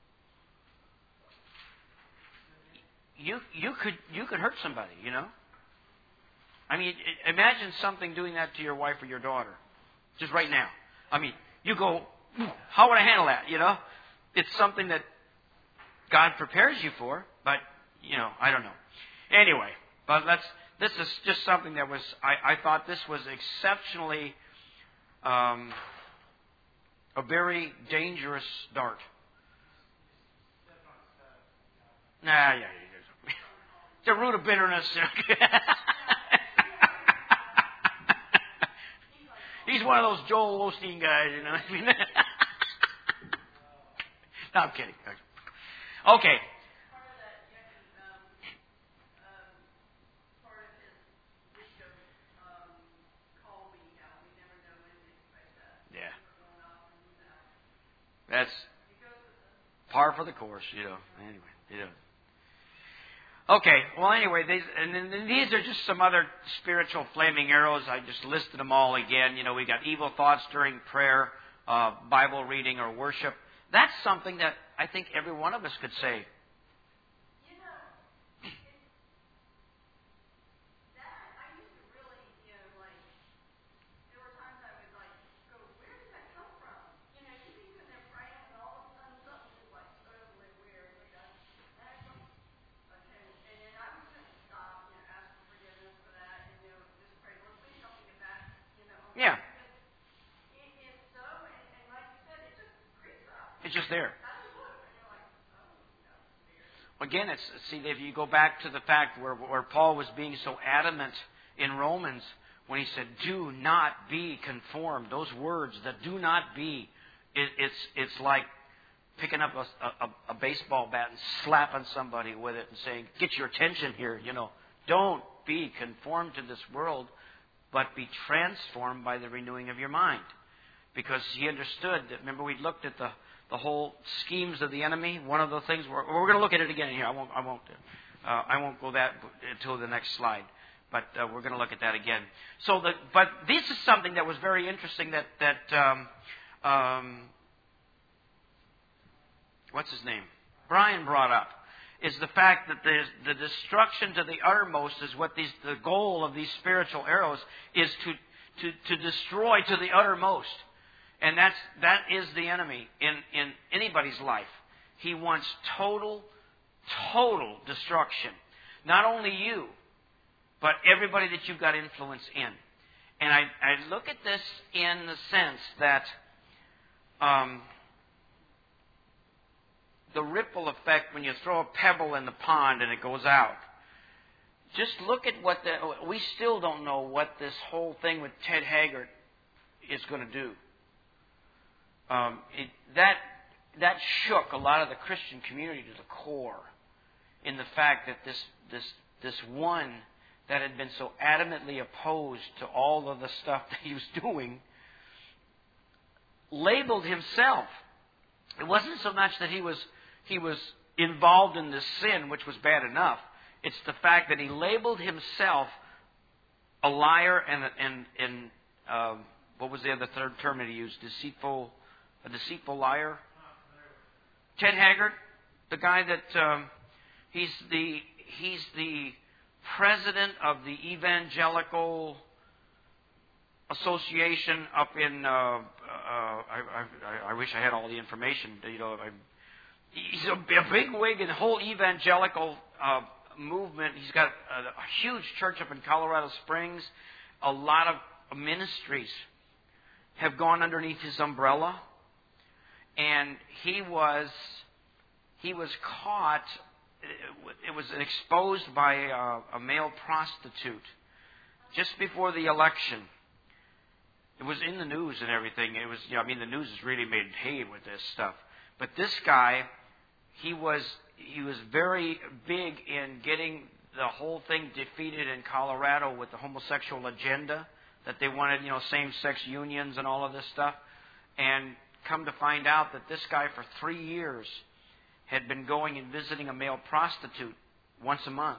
S1: You you could you could hurt somebody, you know. I mean, imagine something doing that to your wife or your daughter, just right now. I mean, you go, how would I handle that? You know, it's something that God prepares you for, but you know, I don't know. Anyway, but let's. This is just something that was. I, I thought this was exceptionally um, a very dangerous dart. Nah, yeah, yeah. The root of bitterness. He's one of those Joel Osteen guys, you know what I mean? No, I'm kidding. Okay. Yeah. That's par for the course, you know. Anyway, you know. Okay, well, anyway, these, and then these are just some other spiritual flaming arrows. I just listed them all again. You know, we got evil thoughts during prayer, uh, Bible reading, or worship. That's something that I think every one of us could say.
S2: You know, that, I used to really, you know, like, there were times I would, like, go, where did that come from? You know, you'd be sitting there praying, and all of a sudden something is, like, totally weird. Like, that, that comes. Okay, and then I was going to stop, you know, ask for forgiveness for that, and, you know, just pray, Lord, please help me get back, you know.
S1: Yeah.
S2: It is so, and, and like you said, it just creeps up.
S1: It's just there.
S2: How do you look? And you're like, oh, that's weird.
S1: Again, it's see if you go back to the fact where where Paul was being so adamant in Romans when he said, "Do not be conformed." Those words, that "do not be," it, it's it's like picking up a, a, a baseball bat and slapping somebody with it and saying, "Get your attention here." You know, don't be conformed to this world, but be transformed by the renewing of your mind. because he understood that. Remember, we looked at the, the whole schemes of the enemy. One of the things we're, we're going to look at it again here. I won't I won't uh, I won't go that until the next slide, but uh, we're going to look at that again. So, the, but this is something that was very interesting. That that um, um, what's his name? Brian brought up. Is the fact that the, the destruction to the uttermost is what these, the goal of these spiritual arrows is to, to, to destroy to the uttermost. And that's, that is the enemy in, in anybody's life. He wants total, total destruction. Not only you, but everybody that you've got influence in. And I, I look at this in the sense that um, the ripple effect when you throw a pebble in the pond and it goes out. Just look at what the... We still don't know what this whole thing with Ted Haggard is going to do. Um, it, that that shook a lot of the Christian community to the core in the fact that this this this one that had been so adamantly opposed to all of the stuff that he was doing labeled himself. It wasn't so much that he was he was involved in this sin, which was bad enough. It's the fact that he labeled himself a liar and and and uh, what was the other third term that he used? Deceitful, a deceitful liar. Ted Haggard, the guy that um, he's the he's the president of the Evangelical Association up in. Uh, uh, I, I, I wish I had all the information. You know, I, he's a, a big wig in the whole evangelical uh, movement. He's got a, a huge church up in Colorado Springs. A lot of ministries have gone underneath his umbrella, and he was he was caught. It was exposed by a, a male prostitute just before the election. It was in the news and everything. It was, you know, I mean, the news has really made hay with this stuff. But this guy, he was he was very big in getting the whole thing defeated in Colorado with the homosexual agenda, that they wanted, you know, same-sex unions and all of this stuff. And come to find out that this guy for three years had been going and visiting a male prostitute once a month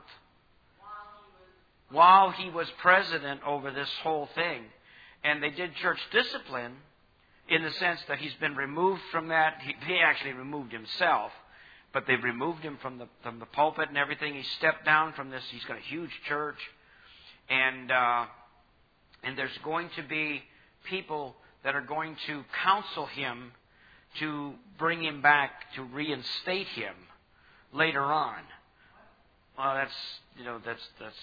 S1: while he was president over this whole thing. And they did church discipline in the sense that he's been removed from that. He, he actually removed himself, but they've removed him from the from the pulpit and everything. He stepped down from this. He's got a huge church, and uh, and there's going to be people that are going to counsel him to bring him back, to reinstate him later on. Well, that's you know that's that's.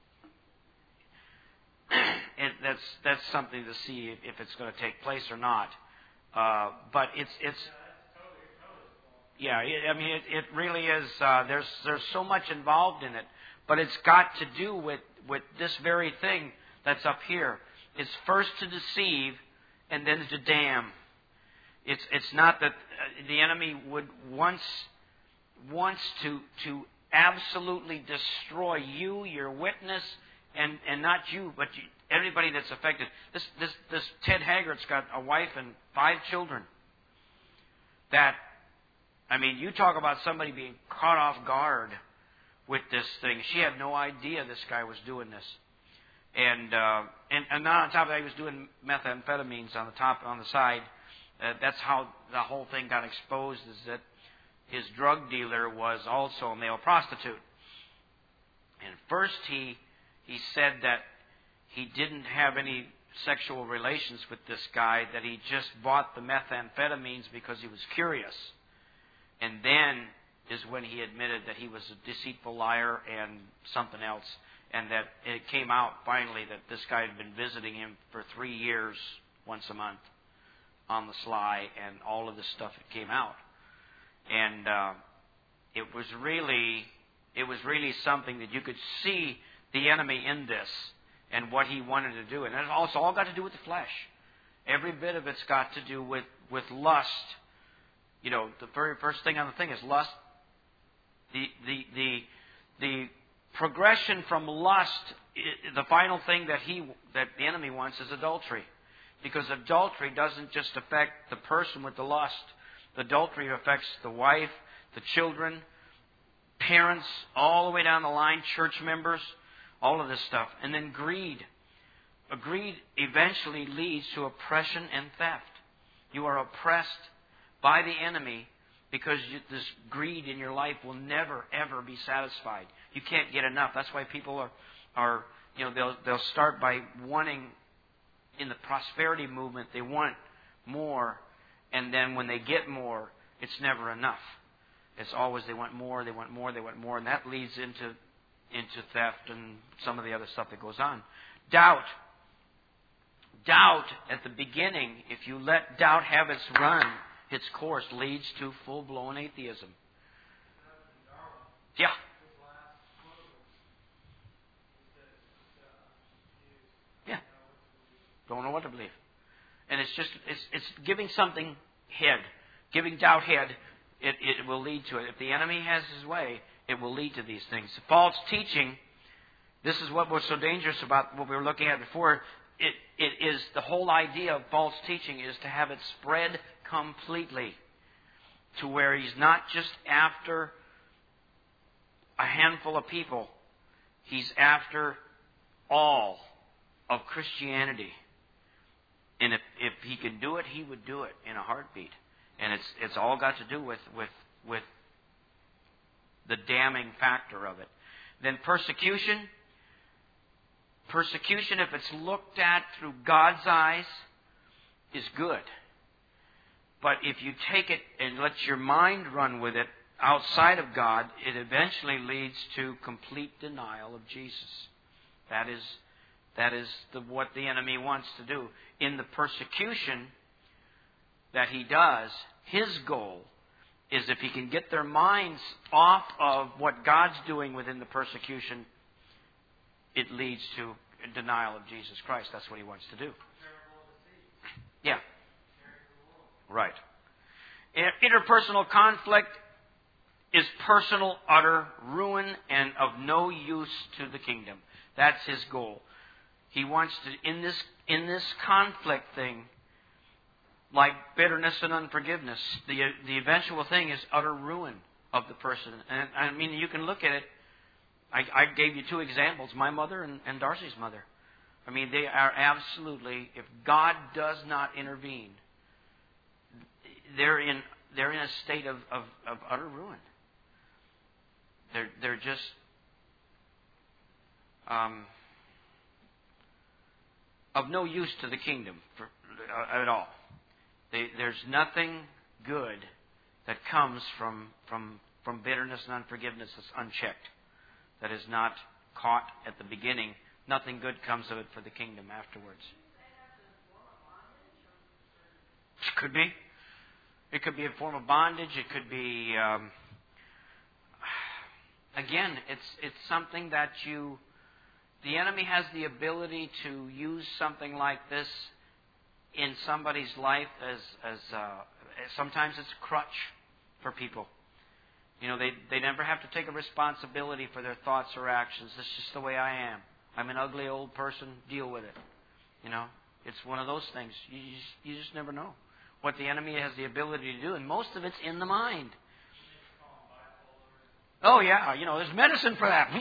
S1: It, that's that's something to see if, if it's going to take place or not. Uh, but it's it's yeah. It, I mean, it, it really is. Uh, there's there's so much involved in it, but it's got to do with, with this very thing that's up here. It's first to deceive, and then to damn. It's it's not that the enemy would once wants to to absolutely destroy you, your witness. And and not you, but you, everybody that's affected. This this this Ted Haggard's got a wife and five children. That, I mean, you talk about somebody being caught off guard with this thing. She had no idea this guy was doing this, and uh, and and not on top of that, he was doing methamphetamines on the top on the side. Uh, that's how the whole thing got exposed. Is that his drug dealer was also a male prostitute, and first he. He said that he didn't have any sexual relations with this guy, that he just bought the methamphetamines because he was curious. And then is when he admitted that he was a deceitful liar and something else. And that it came out finally that this guy had been visiting him for three years, once a month, on the sly, and all of this stuff that came out. And uh, it was really, it was really something that you could see the enemy in this and what he wanted to do. And it's also all got to do with the flesh. Every bit of it's got to do with, with lust. You know, the very first thing on the thing is lust. The, the, the, the progression from lust, the final thing that he that the enemy wants is adultery. Because adultery doesn't just affect the person with the lust. Adultery affects the wife, the children, parents, all the way down the line, church members, all of this stuff. And then greed. Greed eventually leads to oppression and theft. You are oppressed by the enemy because you, this greed in your life will never, ever be satisfied. You can't get enough. That's why people are, are you know, they'll, they'll start by wanting, in the prosperity movement, they want more. And then when they get more, it's never enough. It's always they want more, they want more, they want more. And that leads into, into theft and some of the other stuff that goes on. Doubt. Doubt at the beginning, if you let doubt have its run, its course, leads to full-blown atheism. Yeah. Yeah. Don't know what to believe. And it's just, it's, it's giving something head. Giving doubt head, it, it will lead to it. If the enemy has his way, it will lead to these things. False teaching, this is what was so dangerous about what we were looking at before. It, it is the whole idea of false teaching is to have it spread completely to where he's not just after a handful of people. He's after all of Christianity. And if, if he can do it, he would do it in a heartbeat. And it's it's all got to do with, with, with the damning factor of it. Then persecution. Persecution, if it's looked at through God's eyes, is good. But if you take it and let your mind run with it outside of God, it eventually leads to complete denial of Jesus. That is, that is the, what the enemy wants to do. In the persecution that he does, his goal is if he can get their minds off of what God's doing within the persecution, it leads to a denial of Jesus Christ. That's what he wants to do. Yeah. Right. Interpersonal conflict is personal, utter ruin and of no use to the kingdom. That's his goal. He wants to, in this, in this conflict thing, like bitterness and unforgiveness, the, the eventual thing is utter ruin of the person. And I mean, you can look at it. I, I gave you two examples, my mother and, and Darcy's mother. I mean, they are absolutely, if God does not intervene, they're in they're in a state of, of, of utter ruin. They're they're just um, of no use to the kingdom for, uh, at all. They, there's nothing good that comes from from from bitterness and unforgiveness that's unchecked. That is not caught at the beginning. Nothing good comes of it for the kingdom afterwards. It could be. It could be a form of bondage. It could be, um, again, it's it's something that you, the enemy has the ability to use something like this in somebody's life as, as uh, sometimes it's a crutch for people. You know, they, they never have to take a responsibility for their thoughts or actions. That's just the way I am. I'm an ugly old person. Deal with it. You know, it's one of those things. You just, you just never know what the enemy has the ability to do. And most of it's in the mind. Oh, yeah. You know, there's medicine for that.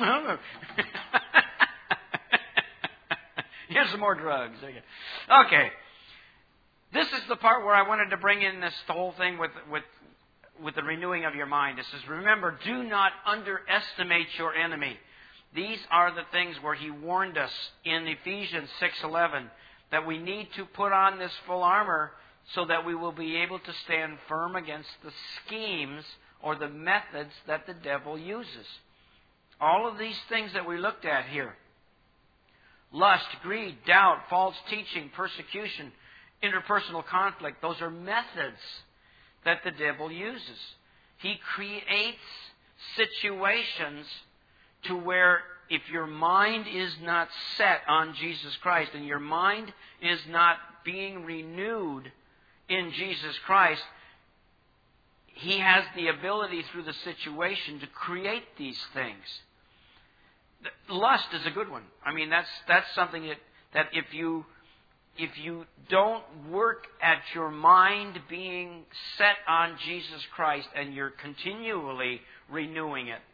S1: Here's some more drugs. Okay. This is the part where I wanted to bring in this whole thing with with with the renewing of your mind. It says, remember, do not underestimate your enemy. These are the things where he warned us in Ephesians six eleven that we need to put on this full armor so that we will be able to stand firm against the schemes or the methods that the devil uses. All of these things that we looked at here, lust, greed, doubt, false teaching, persecution, interpersonal conflict, those are methods that the devil uses. He creates situations to where if your mind is not set on Jesus Christ and your mind is not being renewed in Jesus Christ, he has the ability through the situation to create these things. Lust is a good one. I mean, that's that's something that, that if you if you don't work at your mind being set on Jesus Christ and you're continually renewing it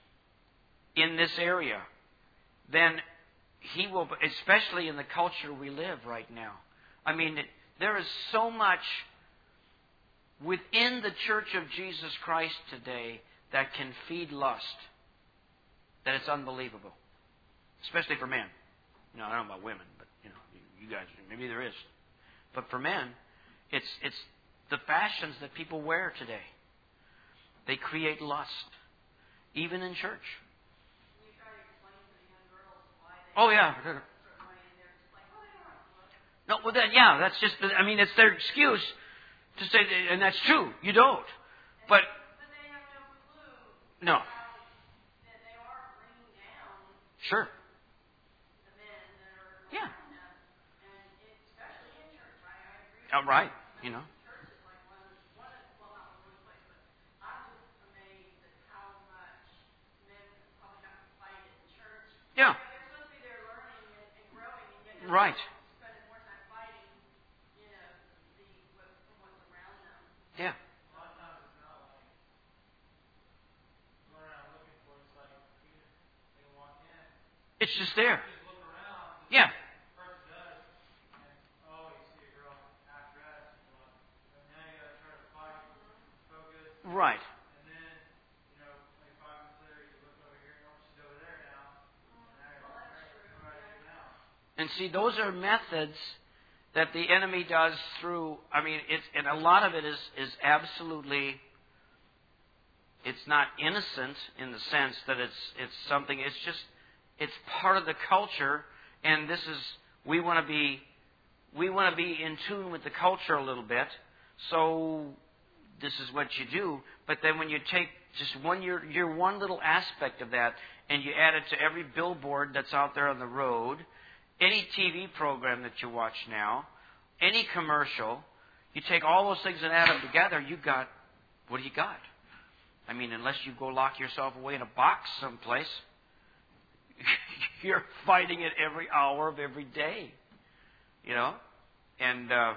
S1: in this area, then He will, especially in the culture we live right now. I mean, there is so much within the Church of Jesus Christ today that can feed lust that it's unbelievable, especially for men. You know, I don't know about women, but you know, you, you guys, maybe there is. But for men, it's it's the fashions that people wear today. They create lust, even in church.
S2: You try to explain to the young girls why they
S1: Oh yeah.
S2: a certain way, and they're just like, oh, they don't look.
S1: No, well then, yeah, that's just. I mean, it's their excuse to say, that, and that's true. You don't, but
S2: But they have no clue
S1: no,
S2: how that they are bringing down
S1: sure,
S2: the men that are
S1: yeah,
S2: around them, and it, especially in church. I, I agree.
S1: all right, you know,
S2: Church is like one of one of well not the worst place, but I'm just amazed at how much men probably have to fight in church.
S1: yeah,
S2: Like they're supposed to be there learning and, and growing, and yet they're
S1: right,
S2: spending more time fighting, you know, the what, what's around them.
S1: yeah,
S3: A lot of times it's not like going around looking for it. It's like even they walk in,
S1: it's just there,
S3: just look around. Just
S1: yeah,
S3: the person does, and oh, you see a girl half dressed, and you're like, and now you gotta try to fight, focus,
S1: right.
S3: and then you know, like five minutes later, you look over here, and oh, she's over there now, and now you're like, all right, what do I do now?
S1: And see, those are methods that the enemy does through. I mean, it's and a lot of it is is absolutely. It's not innocent in the sense that it's it's something. It's just it's part of the culture, and this is we want to be we want to be in tune with the culture a little bit. So this is what you do. But then when you take just one your your one little aspect of that, and you add it to every billboard that's out there on the road, any T V program that you watch now, any commercial, you take all those things and add them together, you got what do you got? I mean, unless you go lock yourself away in a box someplace, you're fighting it every hour of every day. You know? And, uh,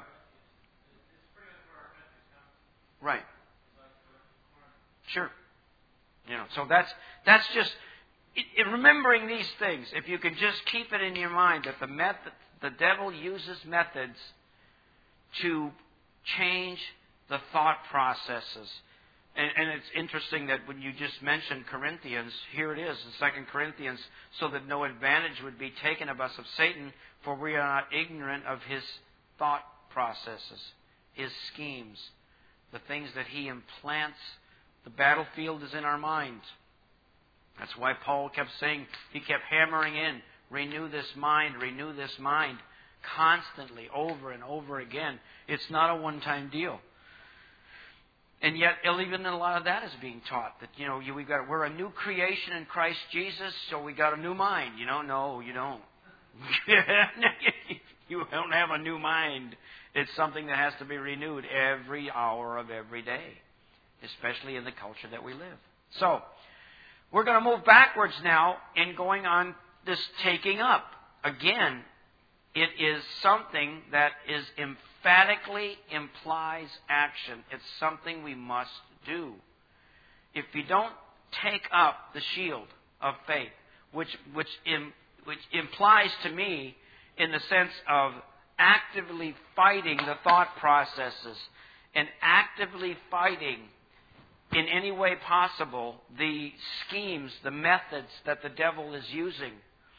S1: right. Sure. You know, so that's, that's just, it, it, remembering these things, if you can just keep it in your mind that the method, the devil uses methods to change the thought processes. And, and it's interesting that when you just mentioned Corinthians, here it is in Second Corinthians, so that no advantage would be taken of us of Satan, for we are not ignorant of his thought processes, his schemes, the things that he implants. The battlefield is in our minds. That's why Paul kept saying, he kept hammering in, renew this mind, renew this mind, constantly, over and over again. It's not a one-time deal. And yet, even a lot of that is being taught that you know you, we got we're a new creation in Christ Jesus, so we got a new mind. You know, no, you don't. You don't have a new mind. It's something that has to be renewed every hour of every day, especially in the culture that we live. So, we're going to move backwards now in going on this taking up. Again, it is something that is emphatically implies action. It's something we must do. If you don't take up the shield of faith, which which im, which implies to me in the sense of actively fighting the thought processes and actively fighting in any way possible the schemes, the methods that the devil is using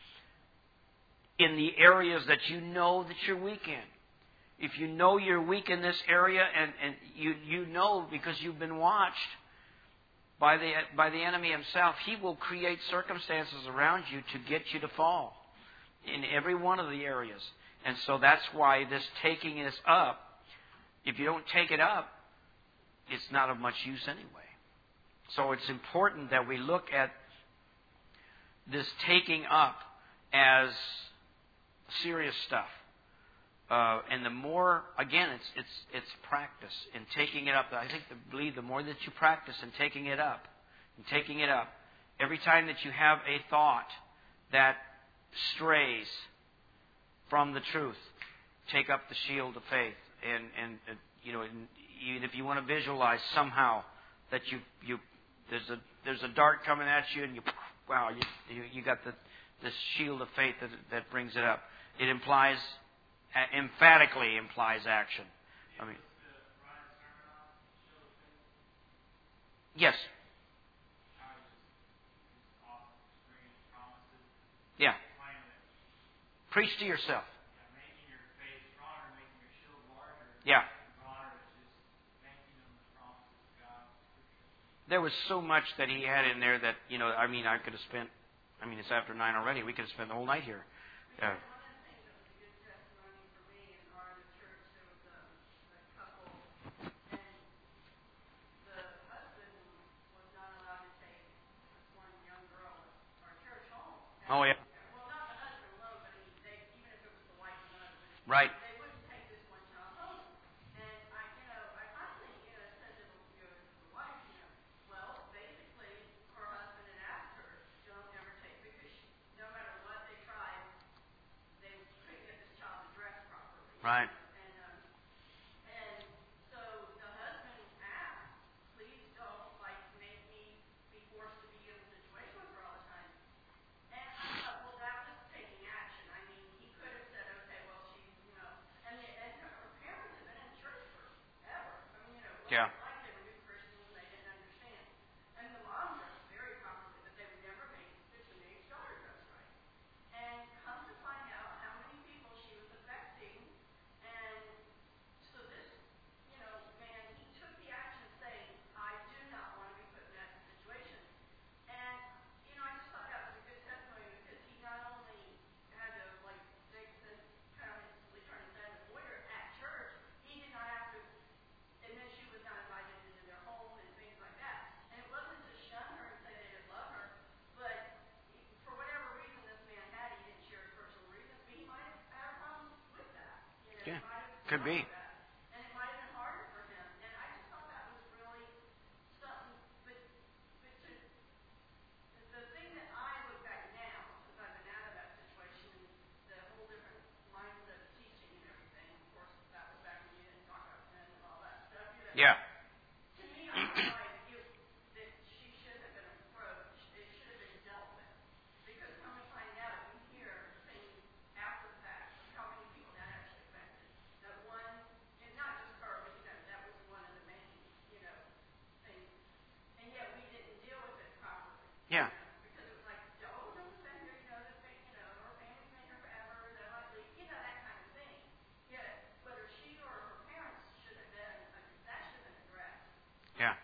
S1: in the areas that you know that you're weak in. If you know you're weak in this area and, and you, you know because you've been watched by the, by the enemy himself, he will create circumstances around you to get you to fall in every one of the areas. And so that's why this taking this up, if you don't take it up, it's not of much use anyway. So it's important that we look at this taking up as serious stuff. Uh, and the more, again, it's it's it's practice in taking it up. I think, I believe, the more that you practice in taking it up, and taking it up, every time that you have a thought that strays from the truth, take up the shield of faith, and and uh, you know, and even if you want to visualize somehow that you you there's a there's a dart coming at you, and you wow you you, you got the this shield of faith that that brings it up. It implies uh, emphatically implies action. I mean, yes. Yeah. Preach to yourself. Yeah. There was so much that he had in there that, you know, I mean, I could have spent, I mean, it's after nine already. We could have spent the whole night here. Uh, oh, yeah. Right. Right. Yeah. Yeah. Could be. Yeah. Yeah. Yeah.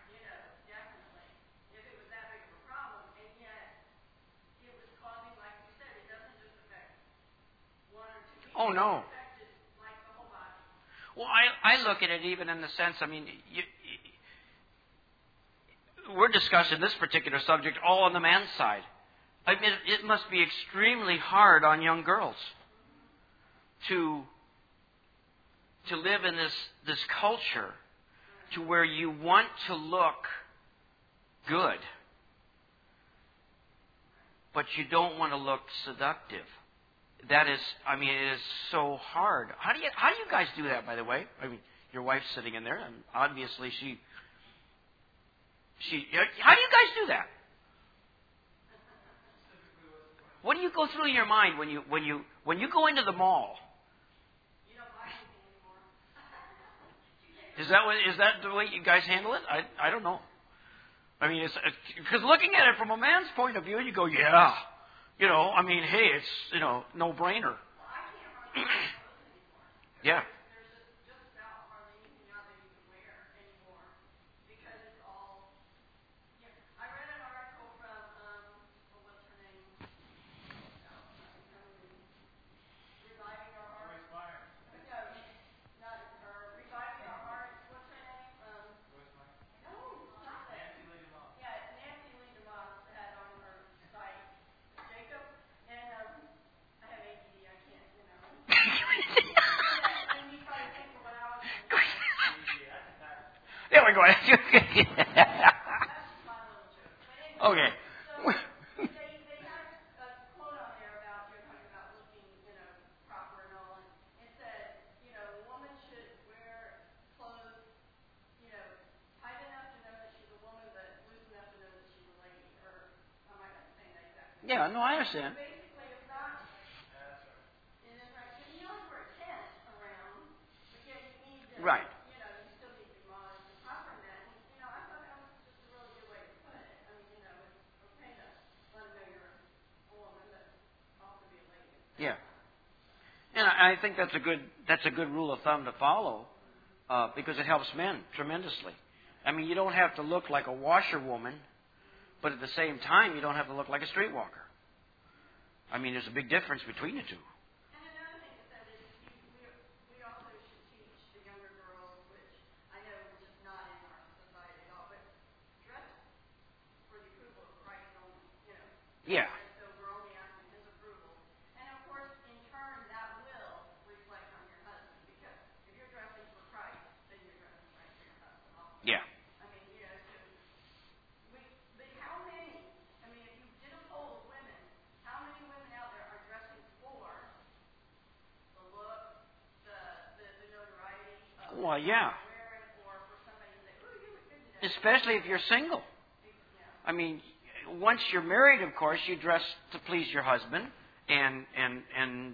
S1: Oh, no. Well, I, I look at it even in the sense, I mean, you, you, we're discussing this particular subject all on the man's side. I mean, it must be extremely hard on young girls to to live in this, this culture to where you want to look good, but you don't want to look seductive. That is, I mean, it is so hard. How do you how do you guys do that, by the way? I mean, your wife's sitting in there, and obviously she she. How do you guys do that? What do you go through in your mind when you when you when you go into the mall? Is that what is that the way you guys handle it? I I don't know. I mean, it's because looking at it from a man's point of view, you go, yeah, you know. I mean, hey, it's you know, no brainer. Yeah. There we go. Okay. Yeah, no, I understand.
S2: Basically, it's not. And it's like, you know, wear a tent around, but yet you need to.
S1: Right.
S2: You know, you still need to be modest and proper in that. And, you know, I thought that was just a really good way to put it. I mean, you know, it's okay to let them know you're a woman, but also be a lady.
S1: Yeah. And I I think that's a good that's a good rule of thumb to follow, uh, because it helps men tremendously. I mean, you don't have to look like a washerwoman, but at the same time, you don't have to look like a streetwalker. I mean, there's a big difference between the two.
S2: And another thing that that is, you, we, we also should teach the younger girls, which I know is just not in our society at all, but dress for the approval of Christ only, you know.
S1: Yeah.
S2: And so we're only asking His approval. And of course, in turn, that will reflect on your husband, because if you're dressing for Christ, then you're dressing right for your husband also.
S1: Yeah.
S2: I mean, you know, so we, but how many, I mean, if you did a poll of women, how many women out there are dressing for the look, the, the, the notoriety of
S1: Well, yeah.
S2: wearing, or for somebody to say, ooh, you look good today?
S1: Especially if you're single.
S2: Yeah.
S1: I mean, once you're married, of course, you dress to please your husband, and and and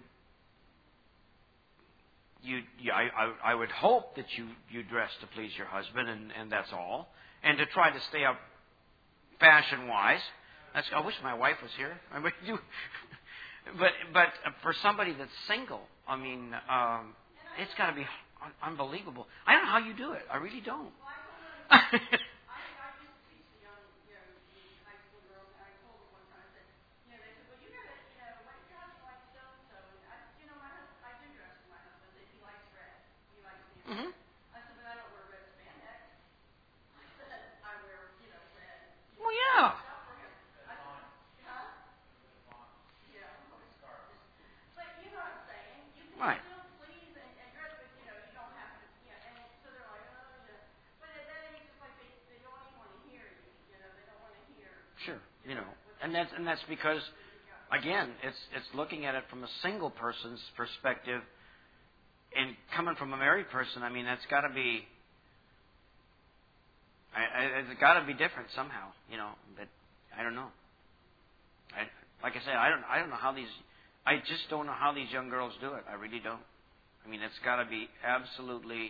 S1: you, you I, I I would hope that you you dress to please your husband, and and that's all, and to try to stay up fashion wise. That's, I wish my wife was here. I would do, but but for somebody that's single, I mean, um, it's got to be un- unbelievable. I don't know how you do it. I really don't.
S2: Well, I told them, I, I used to teach the young, you know, the high school girls, and I told them one time, I said, you know, they said, well, you gotta, you know, what your husband likes so and so, and I, you know, my husband, I do dress for my husband, that he likes red, he likes spandex.
S1: Mm-hmm.
S2: I said, but I don't wear red spandex. I said, I wear, you know, red.
S1: Well, yeah.
S2: Stuff for him. I said, huh? Yeah. But you know what I'm saying? You can
S1: Right.
S2: still please and, and dress, but you know, you don't have to, you know, and so they're like, oh, yeah. But at that age, it's like they, they don't even want to hear you, you know, they don't want to hear.
S1: Sure, you know, and that's and that's because, again, it's it's looking at it from a single person's perspective, and coming from a married person. I mean, that's got to be, I, I, it's got to be different somehow, you know. But I don't know. I, like I said, I don't I don't know how these, I just don't know how these young girls do it. I really don't. I mean, it's got to be absolutely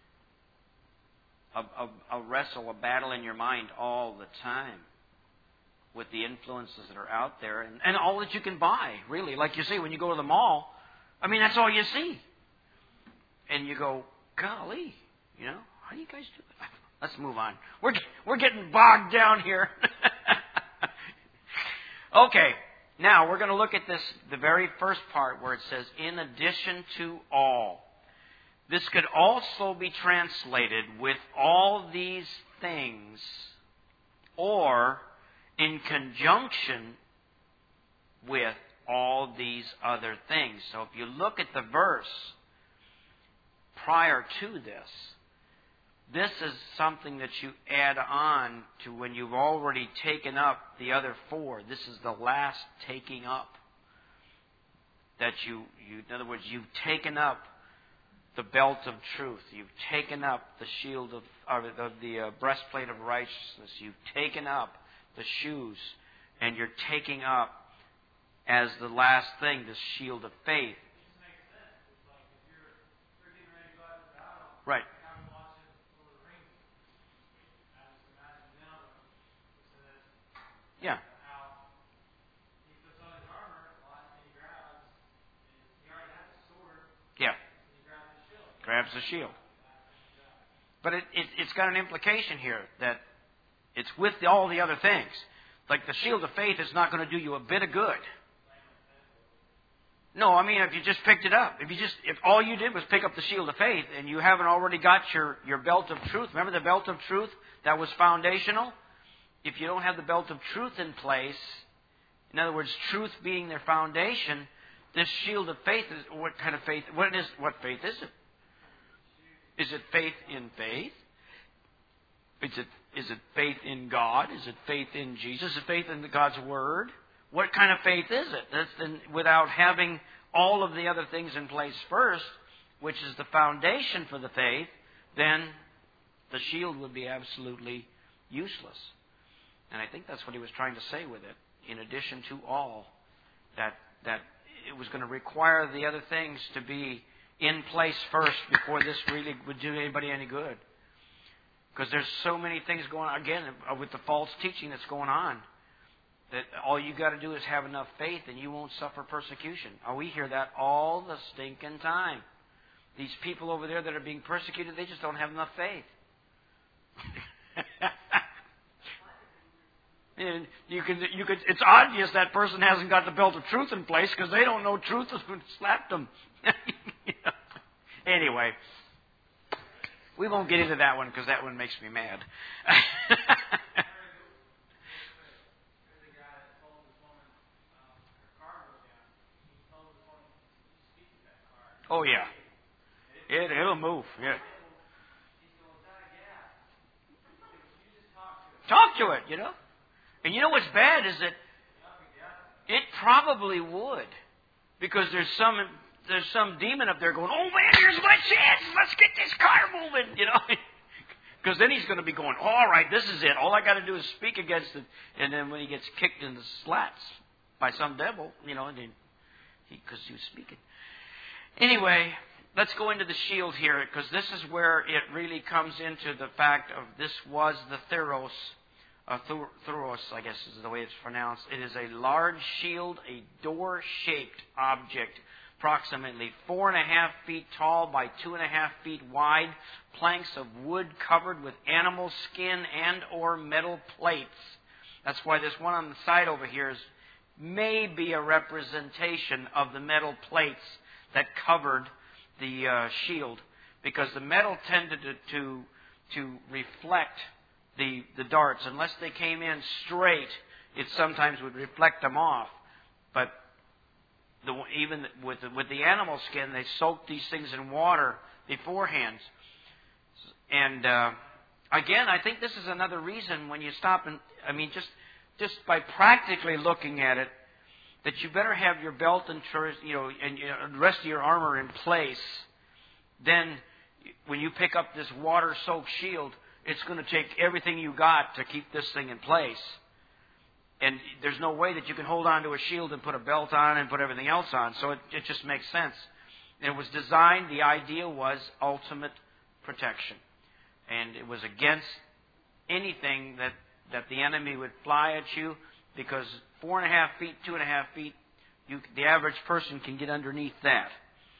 S1: a, a, a wrestle, a battle in your mind all the time with the influences that are out there, and, and all that you can buy, really. Like you say, when you go to the mall, I mean, that's all you see. And you go, golly, you know, how do you guys do it? Let's move on. We're, we're getting bogged down here. Okay, now we're going to look at this, the very first part where it says, in addition to all. This could also be translated with all these things, or in conjunction with all these other things. So if you look at the verse prior to this, this is something that you add on to when you've already taken up the other four. This is the last taking up. That you, you in other words, you've taken up the belt of truth. You've taken up the shield of, or the, the uh, breastplate of righteousness. You've taken up the shoes, and you're taking up as the last thing the shield of faith.
S3: It just makes sense. It's like if you're, you're getting ready to go out to battle,
S1: Right.
S3: you haven't watched it Lord of the Rings. I just imagine now it says
S1: Yeah.
S3: how he puts on his armor, the last thing he grabs is he already has a sword,
S1: Yeah.
S3: and he grabs his shield.
S1: Grabs the shield.
S3: The last thing he grabs.
S1: But it, it, it's got an implication here that it's with the, all the other things. Like the shield of faith is not going to do you a bit of good. No, I mean if you just picked it up. If you just if all you did was pick up the shield of faith and you haven't already got your, your belt of truth. Remember the belt of truth that was foundational? If you don't have the belt of truth in place, in other words, truth being their foundation, this shield of faith is what kind of faith what is what faith is it? Is it faith in faith? Is it is it faith in God? Is it faith in Jesus? Is it faith in God's Word? What kind of faith is it? That's then, without having all of the other things in place first, which is the foundation for the faith, then the shield would be absolutely useless. And I think that's what he was trying to say with it. in addition to all, that that it was going to require the other things to be in place first before this really would do anybody any good. Because there's so many things going on, again, with the false teaching that's going on, that all you got to do is have enough faith and you won't suffer persecution. Oh, we hear that all the stinking time. These people over there that are being persecuted, they just don't have enough faith. And you can, you could, it's obvious that person hasn't got the belt of truth in place because they don't know truth has slapped them. Anyway, we won't get into that one because that one makes me mad. Oh yeah, it it'll move. Yeah. Talk to it, you know. And you know what's bad is that it probably would, because there's some there's some demon up there going, oh man, here's my chance. Let's get this car moving, you know. Because then he's going to be going, all right, this is it. All I got to do is speak against it. And then when he gets kicked in the slats by some devil, you know, and then he because he was speaking. Anyway, let's go into the shield here, because this is where it really comes into the fact of this was the Theros. Uh, Thuros, I guess is the way it's pronounced. It is a large shield, a door-shaped object, approximately four and a half feet tall by two and a half feet wide, planks of wood covered with animal skin and or metal plates. That's why this one on the side over here is maybe a representation of the metal plates that covered the uh, shield, because the metal tended to to, to reflect The, the darts. Unless they came in straight, it sometimes would reflect them off. But the, even with the, with the animal skin, they soaked these things in water beforehand. And uh, again, I think this is another reason when you stop and, I mean, just just by practically looking at it, that you better have your belt and, you know, and you know, the rest of your armor in place. Then, when you pick up this water-soaked shield, it's going to take everything you got to keep this thing in place. And there's no way that you can hold on to a shield and put a belt on and put everything else on. So it, it just makes sense. And it was designed, the idea was ultimate protection. And it was against anything that, that the enemy would fly at you, because four and a half feet, two and a half feet, you, the average person can get underneath that.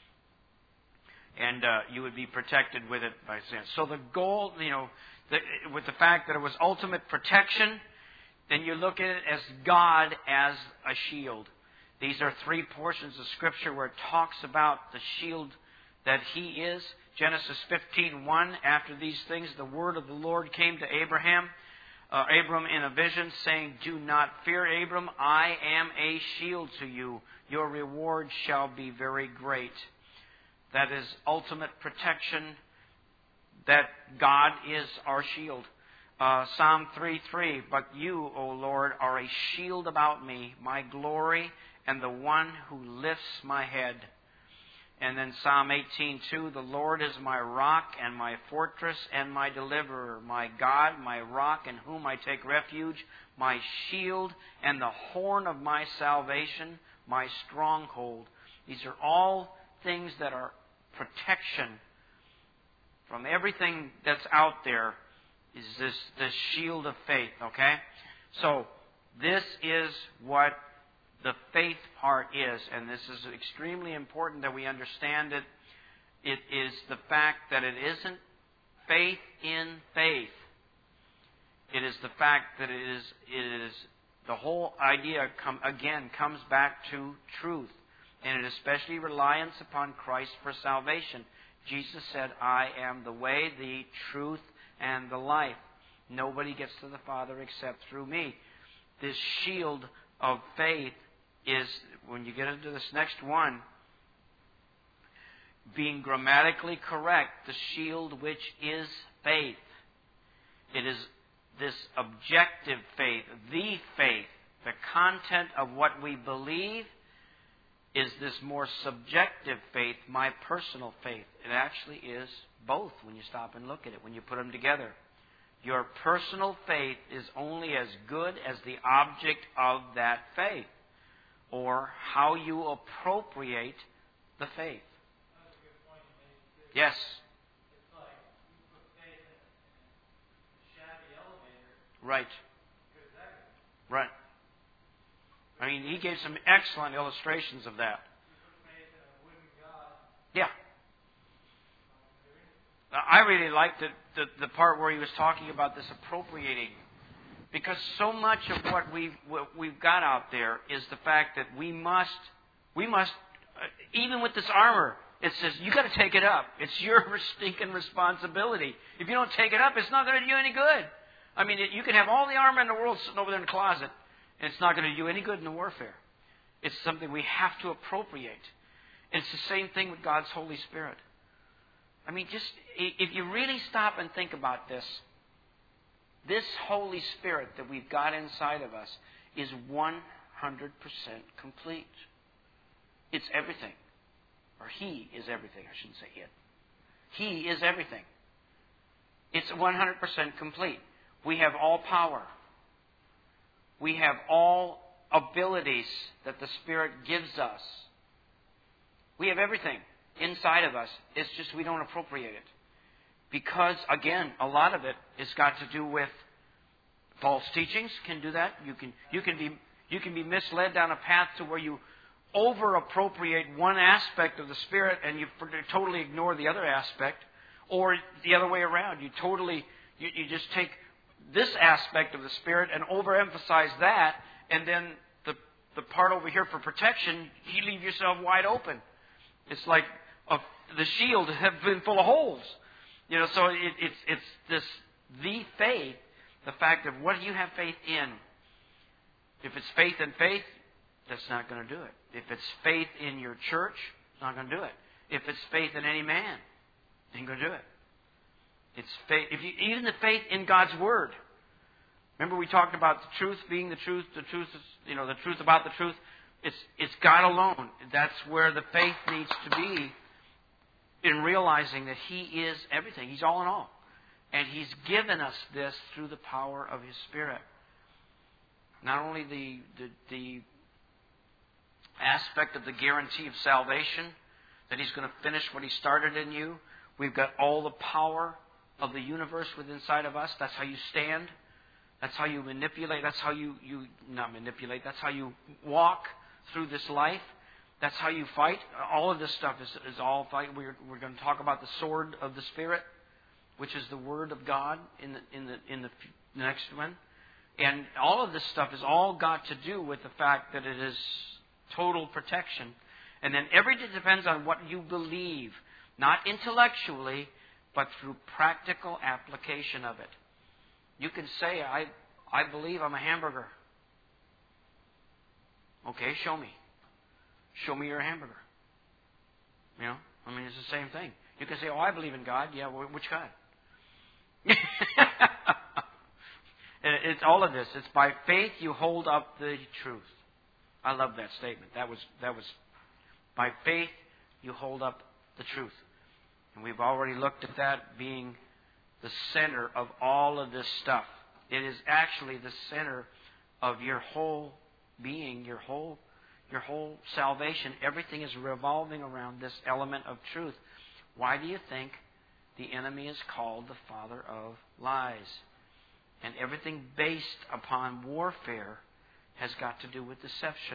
S1: And uh, you would be protected with it by sin. So the goal, you know, the, with the fact that it was ultimate protection, then you look at it as God as a shield. These are three portions of Scripture where it talks about the shield that He is. Genesis fifteen one, after these things, the word of the Lord came to Abraham, uh, Abram in a vision, saying, do not fear, Abram, I am a shield to you. Your reward shall be very great. That is ultimate protection, that God is our shield. Uh, Psalm three three, but you, O Lord, are a shield about me, my glory, and the one who lifts my head. And then Psalm eighteen two, the Lord is my rock and my fortress and my deliverer, my God, my rock in whom I take refuge, my shield and the horn of my salvation, my stronghold. These are all things that are protection from everything that's out there. Is this this shield of faith, okay? So this is what the faith part is, and this is extremely important that we understand it. It is the fact that it isn't faith in faith. It is the fact that it is it is the whole idea come again comes back to truth. And it especially reliance upon Christ for salvation. Jesus said, I am the way, the truth, and the life. Nobody gets to the Father except through me. This shield of faith is, when you get into this next one, being grammatically correct, the shield which is faith. It is this objective faith, the faith, the content of what we believe, is this more subjective faith, my personal faith. It actually is both when you stop and look at it, when you put them together. Your personal faith is only as good as the object of that faith, or how you appropriate the faith.
S3: That's a good point you made, too.
S1: Yes.
S3: It's like you put faith in a, in a shabby elevator.
S1: Right.
S3: Because that could,
S1: Right. I mean, he gave some excellent illustrations of that.
S3: you put faith in a wooden god.
S1: Yeah.
S3: Um, there is
S1: I really liked the, the, the part where he was talking about this appropriating. Because so much of what we've, what we've got out there is the fact that we must, we must, uh, even with this armor, it says, you got to take it up. It's your stinking responsibility. If you don't take it up, it's not going to do you any good. I mean, it, you can have all the armor in the world sitting over there in the closet, and it's not going to do you any good in the warfare. It's something we have to appropriate. And it's the same thing with God's Holy Spirit. I mean, just if you really stop and think about this, this Holy Spirit that we've got inside of us is one hundred percent complete. It's everything. Or He is everything. I shouldn't say it. He is everything. It's one hundred percent complete. We have all power. We have all abilities that the Spirit gives us. We have everything inside of us. It's just we don't appropriate it. Because, again, a lot of it has got to do with false teachings. Can do that. You can you can be you can be misled down a path to where you over appropriate one aspect of the Spirit and you totally ignore the other aspect, or the other way around. You totally you, you just take this aspect of the Spirit and overemphasize that, and then the the part over here for protection, you leave yourself wide open. It's like a, the shield has been full of holes. You know, so it, it's it's this the faith, the fact of what you have faith in. If it's faith in faith, that's not going to do it. If it's faith in your church, it's not going to do it. If it's faith in any man, it ain't going to do it. It's faith. If you, even the faith in God's Word. Remember, we talked about the truth being the truth. The truth is, you know, the truth about the truth. It's it's God alone. That's where the faith needs to be. In realizing that He is everything. He's all in all. And He's given us this through the power of His Spirit. Not only the, the, the aspect of the guarantee of salvation, that He's going to finish what He started in you. We've got all the power of the universe within inside of us. That's how you stand. That's how you manipulate. That's how you, you not manipulate. That's how you walk through this life. That's how you fight. All of this stuff is, is all fight. We're, we're going to talk about the sword of the Spirit, which is the Word of God in the, in the, in the next one. And all of this stuff has all got to do with the fact that it is total protection. And then everything depends on what you believe, not intellectually, but through practical application of it. You can say, I, I believe I'm a hamburger. Okay, show me. Show me your hamburger. You know, I mean, it's the same thing. You can say, oh, I believe in God. Yeah, well, which God? It's all of this. It's by faith you hold up the truth. I love that statement. That was that was by faith you hold up the truth. And we've already looked at that being the center of all of this stuff. It is actually the center of your whole being, your whole Your whole salvation. Everything is revolving around this element of truth. Why do you think the enemy is called the father of lies? And everything based upon warfare has got to do with deception.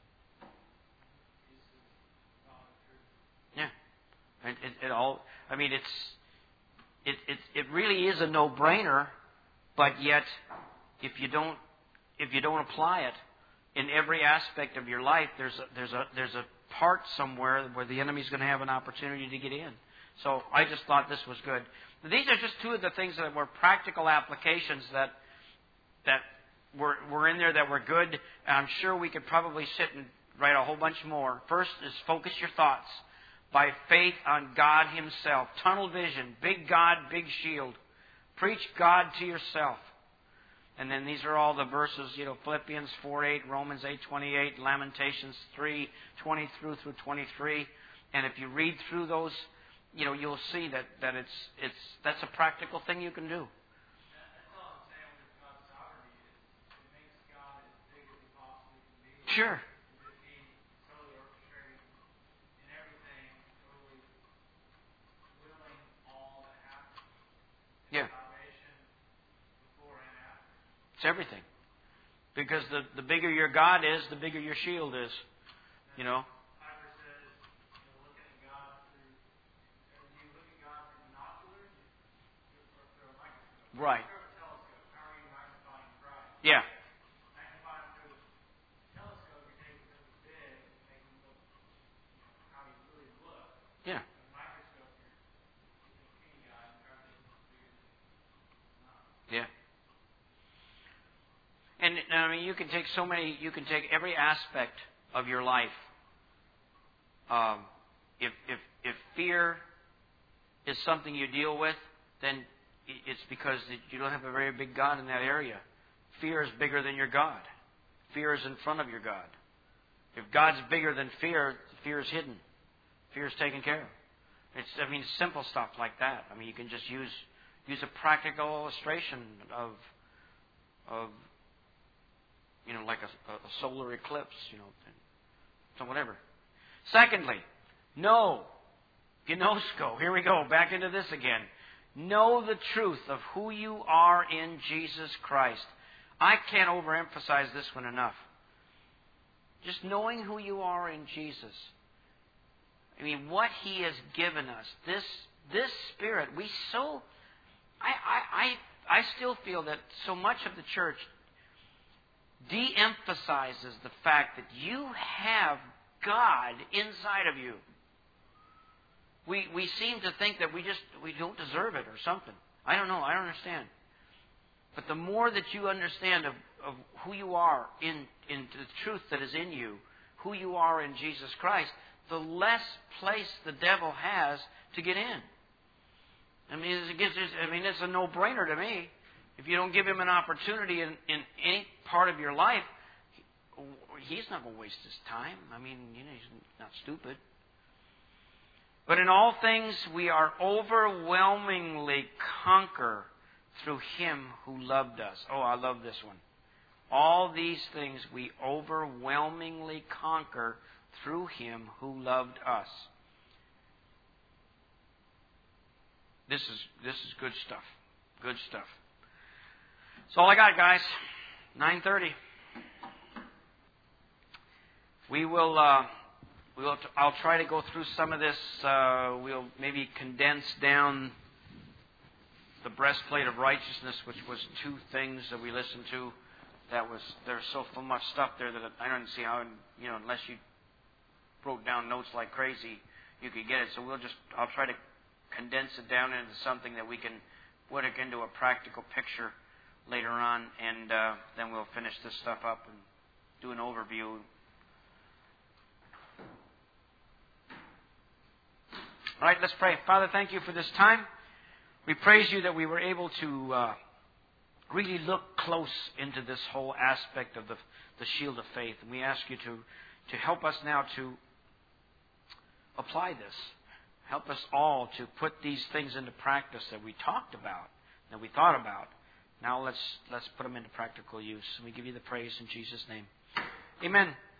S1: Yeah. It, it, it all. I mean, it's it, it it really is a no-brainer. But yet, if you don't if you don't apply it in every aspect of your life, there's a, there's a there's a part somewhere where the enemy's going to have an opportunity to get in. So I just thought this was good. These are just two of the things that were practical applications that that were were in there that were good. And I'm sure we could probably sit and write a whole bunch more. First is focus your thoughts by faith on God Himself. Tunnel vision, big God, big shield. Preach God to yourself. And then these are all the verses, you know, Philippians four eight, Romans eight twenty-eight, Lamentations three twenty through through twenty-three. And if you read through those, you know, you'll see that, that it's it's that's a practical thing you can do. Sure.
S3: Is He totally orchestrating in everything, totally willing all that happens?
S1: Yeah.
S3: Salvation before and after.
S1: It's everything. Because the, the bigger your God is, the bigger your shield is. You know?
S3: Piper says, you know, looking at God through, or do you look at God through binoculars or through a microscope?
S1: Right.
S3: Through a telescope. How are you magnifying Christ?
S1: Yeah.
S3: Magnify him through the telescope, you take him because he's big, make him look, you know, how he really looks.
S1: Yeah.
S3: A microscope, you're looking at any guy and trying to make him bigger than he's not.
S1: Yeah. And I mean, you can take so many. You can take every aspect of your life. Um, if if if fear is something you deal with, then it's because you don't have a very big God in that area. Fear is bigger than your God. Fear is in front of your God. If God's bigger than fear, fear is hidden. Fear is taken care of. It's I mean simple stuff like that. I mean you can just use use a practical illustration of of you know like a, a solar eclipse, you know, so whatever. Secondly, know. Gnosko. Here we go. Back into this again. Know the truth of who you are in Jesus Christ. I can't overemphasize this one enough. Just knowing who you are in Jesus. I mean, what He has given us. This this Spirit. We so... I, I, I, I still feel that so much of the church de-emphasizes the fact that you have God inside of you. We we seem to think that we just we don't deserve it or something. I don't know. I don't understand. But the more that you understand of, of who you are in, in the truth that is in you, who you are in Jesus Christ, the less place the devil has to get in. I mean, it gives, I mean, it's a no-brainer to me. If you don't give him an opportunity in, in any part of your life, he's not going to waste his time. I mean, you know, he's not stupid. But in all things, we are overwhelmingly conquer through Him who loved us. Oh, I love this one. All these things we overwhelmingly conquer through Him who loved us. This is this is good stuff. Good stuff. That's all I got, guys. nine thirty. We will. Uh, we'll. I'll try to go through some of this. Uh, we'll maybe condense down the breastplate of righteousness, which was two things that we listened to. That was there's so much stuff there that I don't see how, you know, unless you wrote down notes like crazy, you could get it. So we'll just. I'll try to condense it down into something that we can put it into a practical picture later on, and uh, then we'll finish this stuff up and do an overview. All right, let's pray. Father, thank you for this time. We praise you that we were able to uh, really look close into this whole aspect of the, the shield of faith. And we ask you to, to help us now to apply this. Help us all to put these things into practice that we talked about, that we thought about. Now let's let's put them into practical use. And we give you the praise in Jesus' name. Amen.